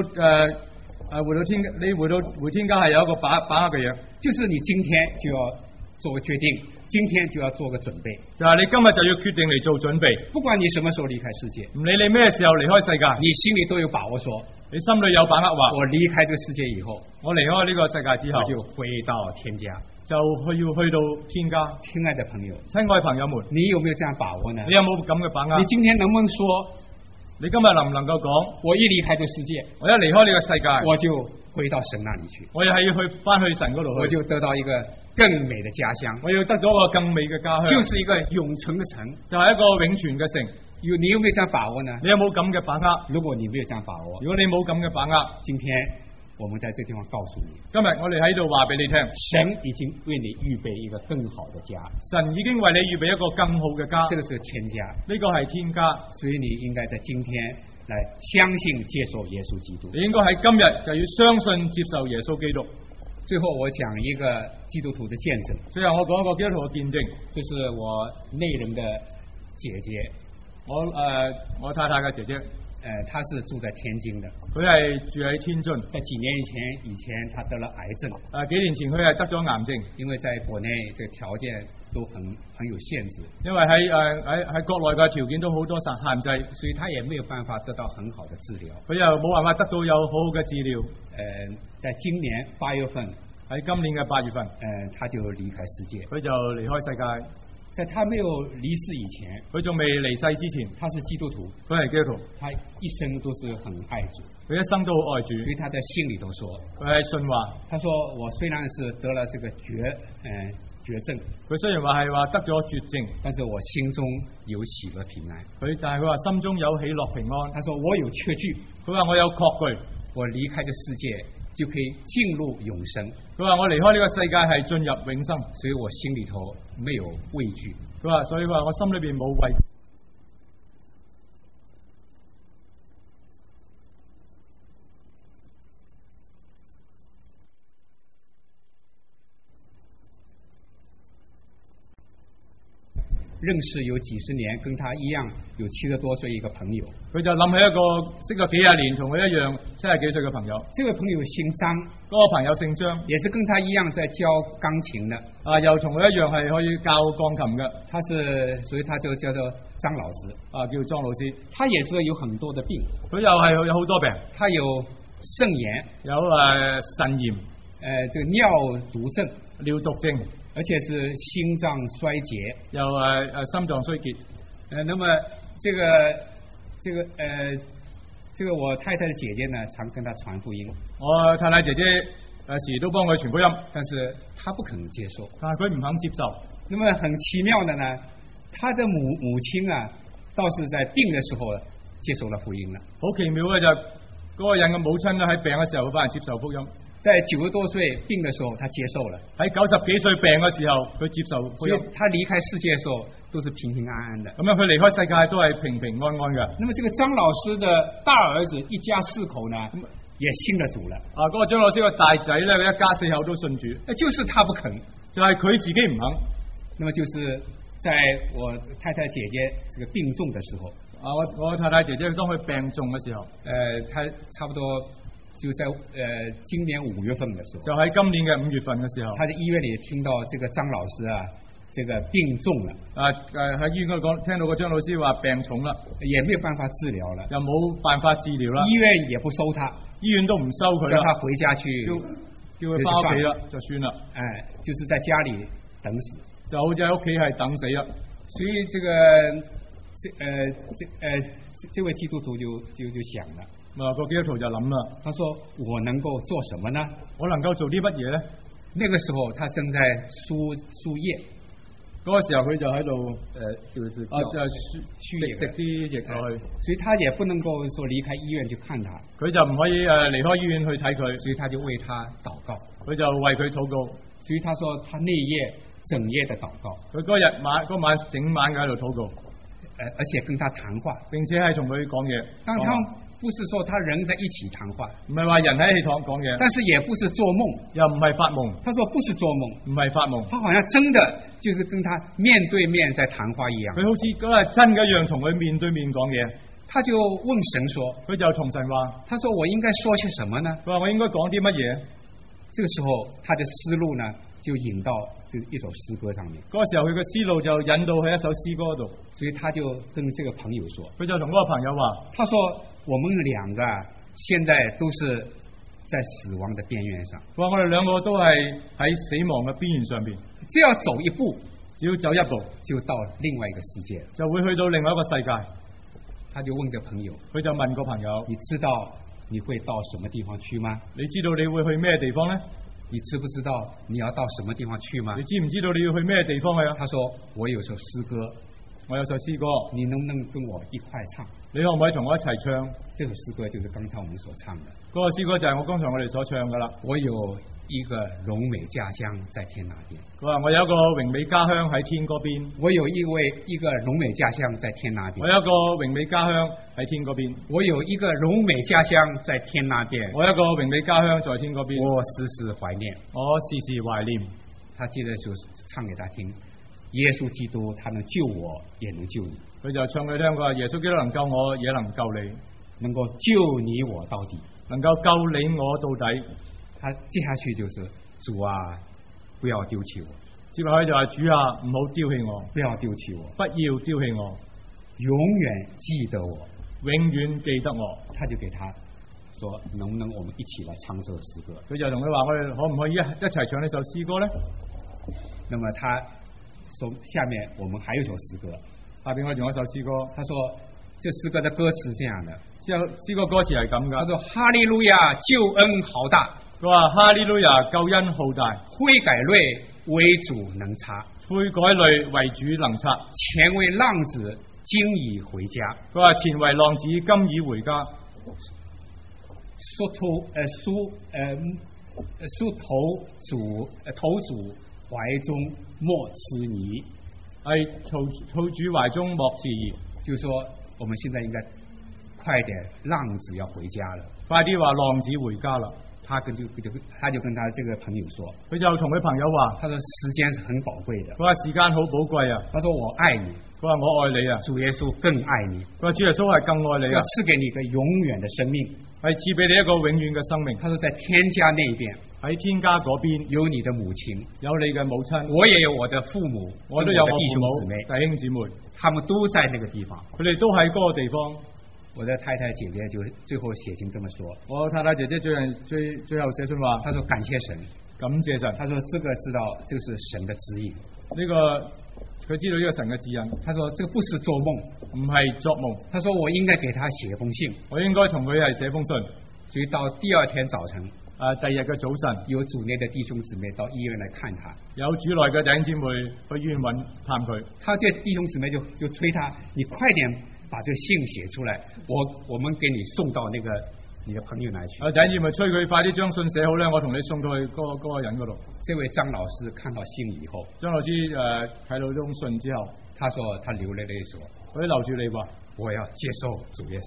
回天家係有一個把握嘅嘢， 就是你今天就要做個決定，今天就要做個準備。 就係你今日就要決定嚟做準備。 不管你什麼時候離開世界， 唔理你咩時候離開世界， 你心裏都有把握說， 你心裏有把握話， 我離開這個世界以後， 我離開呢個世界之後， 我就回到天家， 就要去到天家。 親愛的朋友， 親愛朋友們， 你有沒有這樣把握呢？ 你有冇咁嘅把握？ 你今天能不能說， 你今日能唔能夠講， 我一離開這個世界， 我一離開呢個世界， 我就回到神那裏去， 我又係要翻去神嗰度去， 我就得到一個更美的家鄉， 我要得到一個更美嘅家鄉， 就是一個永存的城， 就係一個永存嘅城。 你有沒有這樣把握呢？ 你有冇咁嘅把握？ 如果你沒有這樣把握， 如果你冇咁嘅把握， 今天我們在這地方告訴你， 今日我哋喺度話俾你聽， 神已經為你預備一個更好的家， 神已經為你預備一個更好嘅家， 這個是天家， 呢個係天家， 所以你應該在今天來相信接受耶穌基督。 你應該喺今日就要相信接受耶穌基督。 最後我講一個基督徒的見證， 最後我講一個基督徒嘅見證， 就是我內人的姐姐， 我太太嘅姐姐， 她是住在天津的， 佢係住喺天津， 在幾年以前她得了癌症， 幾年前佢係得咗癌症， 因為在國內這個條件都很有限制， 因為喺國內嘅條件都好多限制， 所以她也沒有辦法得到很好的治療， 佢又冇辦法得到有好好嘅治療。 在今年8月份， 喺今年嘅8月份， 她就離開世界， 佢就離開世界。 在他没有離世以前， 佢仲未離世之前， 他是基督徒， 佢係基督徒， 他一生都是很愛主， 佢一生都好愛主， 所以他在信裏頭說， 佢係信話， 他說我雖然是得了這個絕症， 佢雖然話係話得咗絕症， 但是我心中有喜樂平安。 但係佢話心中有喜樂平安。 他說我有確據， 佢話我有確據， 我離開這世界就可以進入永生。 佢話我離開呢個世界係進入永生， 所以我心裏頭沒有畏懼。 佢話所以話我心裏邊冇畏。 認識有幾十年，跟他一樣有70多歲一個朋友， 佢就諗起一個識咗幾廿年同佢一樣70幾歲嘅朋友。 這位朋友姓張， 嗰個朋友姓張， 也是跟他一樣在教鋼琴的。 又同佢一樣係可以教鋼琴嘅。 所以他就叫做張老師， 叫張老師。 他也是有很多的病， 佢又係有好多病， 他有腎炎， 有腎炎， 這個尿毒症， 尿毒症。 而且是心臟衰竭， 又心臟衰竭。 那麼這個我太太的姐姐呢，常跟他傳福音。 我太太姐姐時都幫佢傳福音， 但是她不肯接受。 但係佢唔肯接受。 那麼很奇妙的呢，他的母親啊，倒是在病的時候接受了福音了。 好奇妙嘅就嗰個人嘅母親咧，喺病嘅時候，佢反而接受福音。 在90多歲病的時候，他接受了。 喺90幾歲病嘅時候，佢接受福音。 所以他離開世界的時候，都是平平安安的。 咁樣佢離開世界都係平平安安嘅。 那麼這個張老師的大兒子一家4口呢，也信了主了。 嗰個張老師個大仔咧，佢一家4口都信主。 就是他不肯，就係佢自己唔肯。 那麼就是在我太太姐姐這個病重的時候， 我太太姐姐當佢病重嘅時候， 他差不多就在今年5月份的時候， 就喺今年嘅5月份嘅時候， 他在醫院裏聽到這個張老師啊，這個病重了。 喺醫院嗰度聽到個張老師話病重啦， 也沒有辦法治療了， 又冇辦法治療啦， 醫院也不收他， 醫院都唔收佢啦， 叫他回家去， 叫佢翻屋企啦，就算啦。 就是在家裏等死， 就好似喺屋企係等死啦。 所以這位基督徒就想了。 個基督徒就諗啦， 他說我能夠做什麼呢？ 我能夠做啲乜嘢咧？ 那個時候他正在輸液， 嗰個時候佢就喺度就是滴啲液落去， 所以他也不能夠說離開醫院去看他， 佢就唔可以離開醫院去睇佢， 所以他就為他禱告， 佢就為佢禱告。 所以他說他那夜整夜的禱告， 佢嗰晚整晚喺度禱告， 而且跟他談話， 並且係同佢講嘢。 當他不是說他人在一起談話， 唔係話人喺一起講嘢， 但是也不是做夢， 又唔係發夢。 他說不是做夢， 唔係發夢， 他好像真的就是跟他面對面在談話一樣。 佢好似嗰係真嘅一樣同佢面對面講嘢。 他就問神說， 佢就同神話， 他說我應該說些什麼呢？ 佢話我應該講啲乜嘢？ 這個時候他的思路呢就引到這一首詩歌上面。 嗰個時候佢嘅思路就引到喺一首詩歌度， 所以他就跟這個朋友說， 佢就同嗰個朋友話， 他說我們兩個現在都是在死亡的邊緣上。 佢話我哋兩個都係喺死亡嘅邊緣上邊， 只要走一步， 只要走一步就到另外一個世界， 就會去到另外一個世界。 他就問這朋友， 佢就問個朋友， 你知道你會到什麼地方去嗎？ 你知道你會去咩地方呢？ 你知不知道你要到什麼地方去嗎？ 你知唔知道你要去咩地方去啊？ 他說我有首詩歌， 我有首詩歌， 你能不能跟我一塊唱？ 你可唔可以同我一齊唱？ 這首詩歌就是剛才我們所唱的。 嗰個詩歌就係我剛才我哋所唱噶啦。 我有一個榮美家鄉在天那邊。 佢話我有一個榮美家鄉喺天嗰邊。 我有一個榮美家鄉在天那邊。 我有一個榮美家鄉喺天嗰邊。 我有一個榮美家鄉在天那邊。 我有一個榮美家鄉在天嗰邊。 我時時懷念。 我時時懷念。 他接着就唱給他聽，耶穌基督他能救我，也能救你。 佢就唱佢聽，佢話耶穌基督能救我，也能救你， 能夠救你我到底， 能夠救你我到底。 他接下去就是主啊，不要丟棄我。 接落去就話主啊，唔好丟棄我， 不要丟棄我， 不要丟棄我， 永遠記得我， 永遠記得我。 他就給他說，能不能我們一起來唱這首詩歌？ 佢就同佢話，我哋可唔可以一齊唱呢首詩歌呢？ 那麼他说下面我们还有一首诗歌， 下邊我仲有一首詩歌， 他說這詩歌的歌詞這樣的， 詩歌歌詞係咁噶。 他說哈利路亞救恩好大， 佢話哈利路亞救恩好大， 悔改淚為主能擦， 悔改淚為主能擦， 前為浪子今已回家。 佢話前為浪子今已回家，梳頭主懷中莫遲疑， 係頭主懷中莫遲疑， 就是說我們現在應該快點，浪子要回家了， 快啲話浪子回家啦。 他就跟他這個朋友說， 佢就同佢朋友話， 他說時間是很寶貴的， 佢話時間好寶貴啊， 他說我愛你， 佢話我愛你啊， 主耶穌更愛你， 佢話主耶穌係更愛你啊， 賜給你一個永遠的生命， 係賜俾你一個永遠嘅生命。 他說在天家那一邊， 喺天家嗰邊有你的母親， 有你嘅母親， 我也有我的父母， 我都有我弟兄姊妹， 弟兄姊妹， 他們都在那個地方， 佢哋都喺嗰個地方。 我的太太姐姐就最後寫信這麼說， 我太太姐姐最後寫信話， 她說感謝神， 感謝神， 她說這個知道這是神的指引， 呢個佢知道呢個神嘅指引， 她說這個不是做夢， 唔係作夢， 她說我應該給他寫封信， 我應該同佢係寫封信， 所以到第二天早晨， 第二日嘅早晨， 有主內的弟兄姊妹到醫院來看他， 有主內嘅弟兄姊妹去醫院探佢， 他這弟兄姊妹就催他，你快點把這個信寫出來，我們給你送到那個你的朋友那去。 弟兄姊妹催佢快啲將信寫好咧，我同你送到去嗰個人嗰度。 這位張老師看到信以後， 張老師睇到呢封信之後， 他說他流淚淚說， 佢流住淚話， 我要接受主耶穌。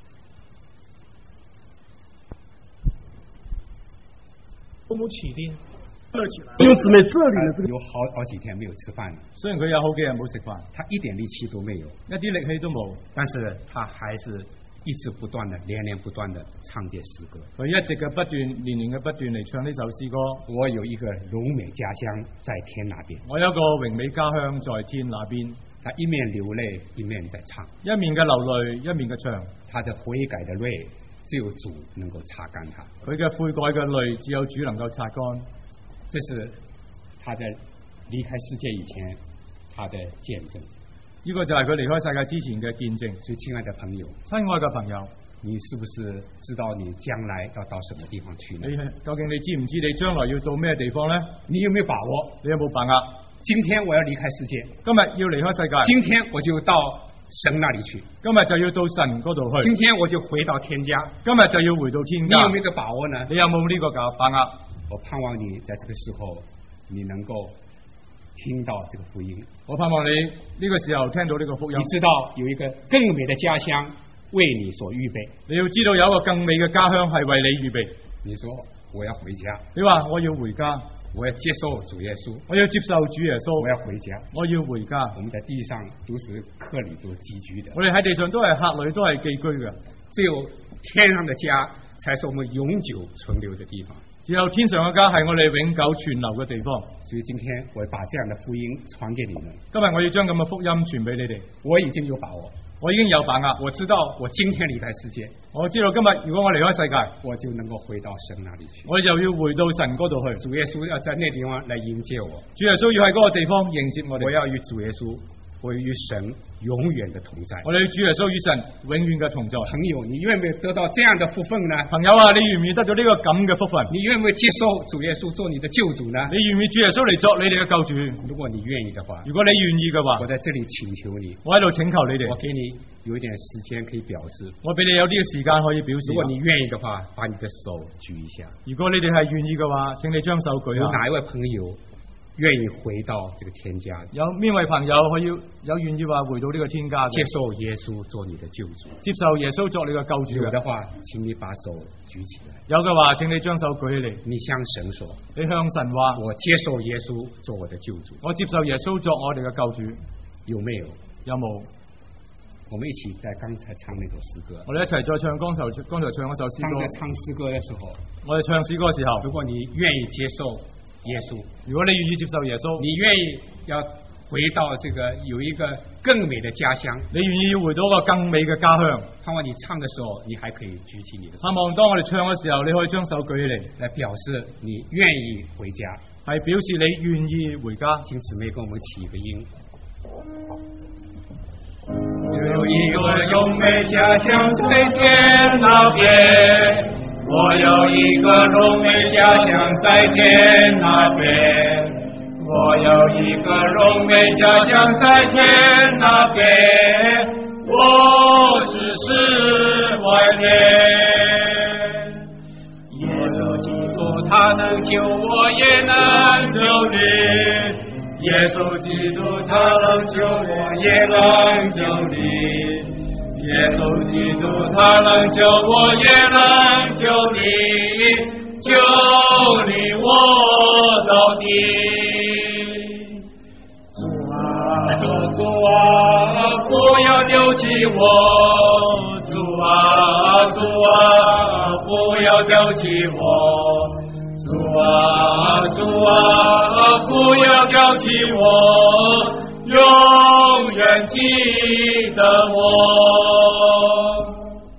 父母起立， 弟兄姊妹，這裏的這個有好幾天沒有吃飯了， 雖然佢有好幾日冇食飯， 他一點力氣都沒有， 一啲力氣都冇， 但是他還是一直不斷的連連不斷的唱這詩歌， 佢一直嘅不斷連連嘅不斷嚟唱呢首詩歌。 我有一個榮美家鄉在天那邊， 我有一個榮美家鄉在天那邊。 他一面流淚一面在唱， 一面嘅流淚一面嘅唱， 他的悔改的淚只有主能夠擦乾他， 佢嘅悔改嘅淚只有主能夠擦乾。 這是他在離開世界以前他的見證， 呢個就係佢離開世界之前嘅見證。 所以親愛的朋友， 親愛嘅朋友， 你是不是知道你將來要到什麼地方去呢？ 究竟你知唔知你將來要到咩地方呢？ 你有沒有把握？ 你有冇把握？ 今天我要離開世界， 今日要離開世界， 今天我就到神那裏去， 今日就要到神嗰度去， 今天我就回到天家， 今日就要回到天家。 你有沒有這個把握呢？ 你有冇呢個把握？ 我盼望你在這個時候，你能夠聽到這個福音。 我盼望你呢個時候聽到呢個福音。 你知道有一個更美的家鄉為你所預備， 你要知道有一個更美嘅家鄉係為你預備。 你說我要回家， 你話我要回家， 我要接受主耶穌， 我要接受主耶穌， 我要回家， 我要回家。 我們在地上都是客旅，都寄居的。 我哋喺地上都係客旅，都係寄居嘅。 只有天上的家才是我們永久存留的地方。 只有天上嘅家係我哋永久存留嘅地方。 所以今天我把這樣的福音傳給你們。 今日我要將咁嘅福音傳俾你哋。 我已經有把握， 我已經有把握。 我知道我今天離開世界， 我知道今日如果我離開世界， 我就能夠回到神那裏去。 我又要回到神嗰度去。 主耶穌要在那地方來迎接我。 主耶穌要喺嗰個地方迎接我哋。 我要與主耶穌，我與神永遠的同在。 我哋主耶穌與神永遠嘅同在。 朋友，你願唔願意得到這樣的福分呢？ 朋友啊，你願唔願意得到呢個咁嘅福分？ 你願唔願意接受主耶穌做你的救主呢？ 你願唔願意主耶穌嚟作你哋嘅救主？ 如果你願意的話， 如果你願意嘅話， 我在這裏請求你， 我喺度請求你哋， 我給你有一點時間可以表示， 我俾你有啲嘅時間可以表示。 如果你願意的話，把你的手舉一下。 如果你哋係願意嘅話，請你將手舉下。 有哪一位朋友願意回到這個天家？ 有邊位朋友可以有願意話回到呢個天家？ 接受耶穌做你的救主， 接受耶穌作你嘅救主。 有的話，請你把手舉起來。 有嘅話，請你將手舉起嚟。 你向神說， 你向神話， 我接受耶穌做我的救主。 我接受耶穌作我哋嘅救主。 有沒有？ 有冇？ 我們一起在剛才唱那首詩歌。 我哋一齊再唱剛才唱嗰首詩歌。 當在唱詩歌的時候， 我哋唱詩歌嘅時候， 如果你願意接受耶穌， 如果你願意接受耶穌， 你願意要回到這個有一個更美的家鄉， 你願意要回到一個更美嘅家鄉。 盼望你唱的時候，你還可以舉起你的手。 盼望當我哋唱嘅時候，你可以將手舉起嚟， 來表示你願意回家， 係表示你願意回家。 請姊妹跟我們起一個音。 有一个荣美家乡在天那边，我有一个荣美家乡在天那边，我有一个荣美家乡在天那边，我是世外天。耶稣基督他能救我，也能救你。耶稣基督他能救我，也能救你。耶稣基督他能救我，也能救你，救你我到底。主啊，主啊，不要丢弃我。主啊，主啊，不要丢弃我。主啊，主啊，不要丢弃我，永远记得我。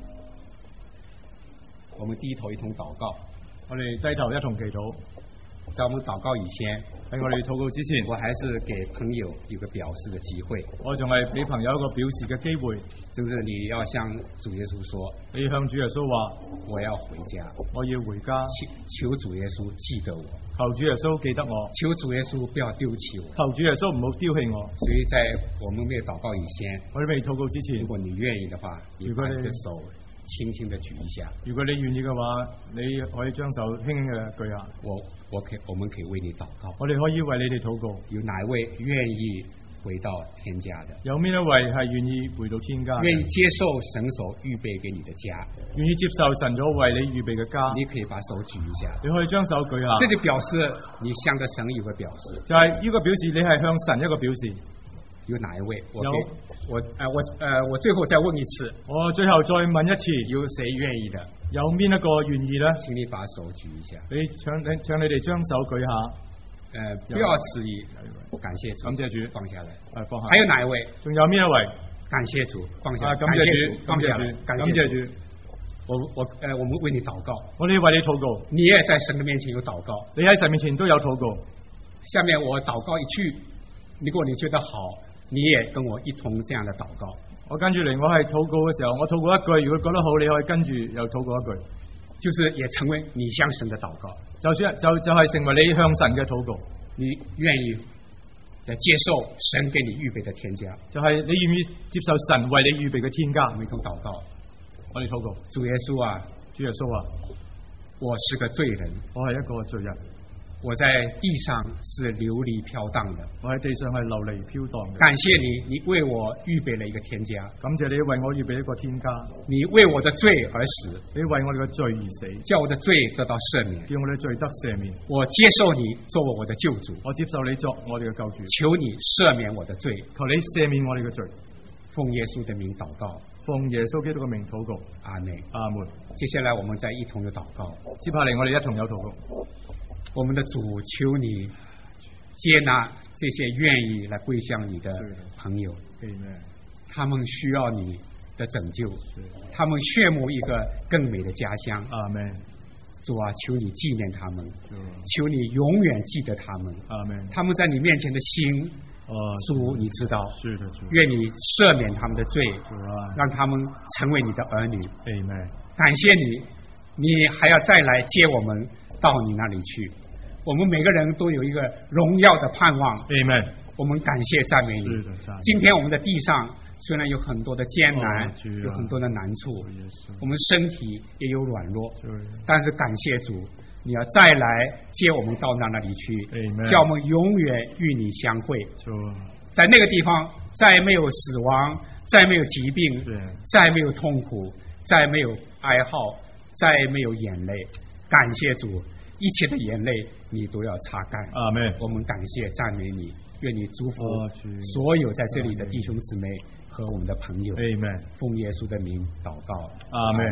我们低头一同祷告。 我哋低頭一同祈禱。 在我们祷告以前， 喺我哋禱告之前， 我还是给朋友有个表示的机会。 我仲係俾朋友一個表示嘅機會， 就是你要向主耶稣说， 你向主耶穌話： 我要回家， 我要回家。 求主耶稣记得我， 求主耶穌記得我， 求主耶稣不要丢弃我， 求主耶穌唔好丟棄我。 所以在我们未祷告以前， 我哋未禱告之前， 如果你愿意的话，你把你的手轻轻的举一下。 如果你願意嘅話，你可以將手輕輕嘅舉下。 我們可以為你禱告。 我哋可以為你哋禱告。 有哪一位願意回到天家的？ 有邊一位係願意回到天家？ 願意接受神所預備給你的家？ 願意接受神所為你預備嘅家？ 你可以把手舉一下。 你可以將手舉下。 這就表示你向着神有個表示。 就係呢個表示你係向神一個表示。 有哪一位？我最後再問一次。 我最後再問一次， 有誰願意的？ 有邊一個願意呢？ 請你把手舉一下。 請你哋將手舉下。 不要遲疑，感謝主， 感謝主， 放下來。 放下。 還有哪一位？ 仲有邊一位？ 感謝主，放下來。 感謝主， 放下來。 感謝主。 我們為你禱告。 我哋為你禱告。 你也在神的面前有禱告。 你喺神面前都有禱告。 下面我禱告一句，如果你覺得好，你也跟我一同這樣的禱告。 我跟住嚟，我係禱告嘅時候，我禱告一句，如果覺得好，你可以跟住又禱告一句， 就是也成為你向神的禱告。 就係成為你向神嘅禱告。 你願意接受神給你預備的天家， 就係你願意接受神為你預備嘅天家。 我們一同禱告， 我哋禱告。 主耶穌啊， 主耶穌啊， 我是個罪人， 我係一個罪人。 我在地上是流離飄蕩的， 我喺地上係流離飄蕩嘅。 感謝你，你為我預備了一個天家。 感謝你為我預備一個天家。 你為我的罪而死， 你為我哋嘅罪而死， 叫我的罪得到赦免， 叫我哋罪得赦免。 我接受你作為我的救主， 我接受你作我哋嘅救主。 求你赦免我的罪， 求你赦免我哋嘅罪。 奉耶穌的名禱告， 奉耶穌基督嘅名禱告。 阿門， 阿門。 接下來我們再一同有禱告， 接下嚟我哋一同有禱告。 我們的主，求你接納這些願意來歸向你的朋友，他們需要你的拯救，他們羨慕一個更美的家鄉。 阿門。 主啊，求你紀念他們，求你永遠記得他們。 阿門。 他們在你面前的心，主你知道， 是的，主。 願你赦免他們的罪， 主啊， 讓他們成為你的兒女。 阿門。 感謝你還要再來接我們到你那裡去。我們每個人都有一個榮耀的盼望。 Amen。 我們感謝讚美你。今天我們的地上雖然有很多的艱難，有很多的難處，我們身體也有軟弱，但是感謝主，你要再來接我們到那裡去，叫我們永遠與你相會。在那個地方，再沒有死亡，再沒有疾病，再沒有痛苦，再沒有哀號，再沒有眼淚。感謝主，一切的眼淚你都要擦乾。 阿們。 我們感謝讚美你，願你祝福所有在這裡的弟兄姊妹和我們的朋友。 阿們。 奉耶穌的名禱告。 阿們。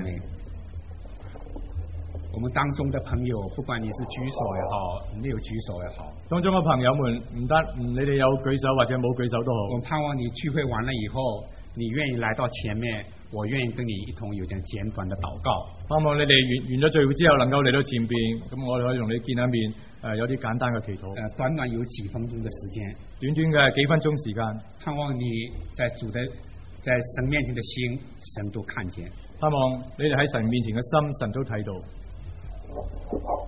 我們當中的朋友，不管你是舉手也好，沒有舉手也好， 當中嘅朋友們你哋有舉手或者冇舉手都好。 我盼望你聚會完了以後，你願意來到前面， 我愿意跟你一同有点简短的祷告。 盼望你哋完咗聚會之後，能夠嚟到前邊，咁我哋可以同你見下面，有啲簡單嘅祈禱。 短短有幾分鐘嘅時間， 短短嘅幾分鐘時間， 盼望你在主的在神面前的心，神都看見。 盼望你哋喺神面前嘅心，神都睇到。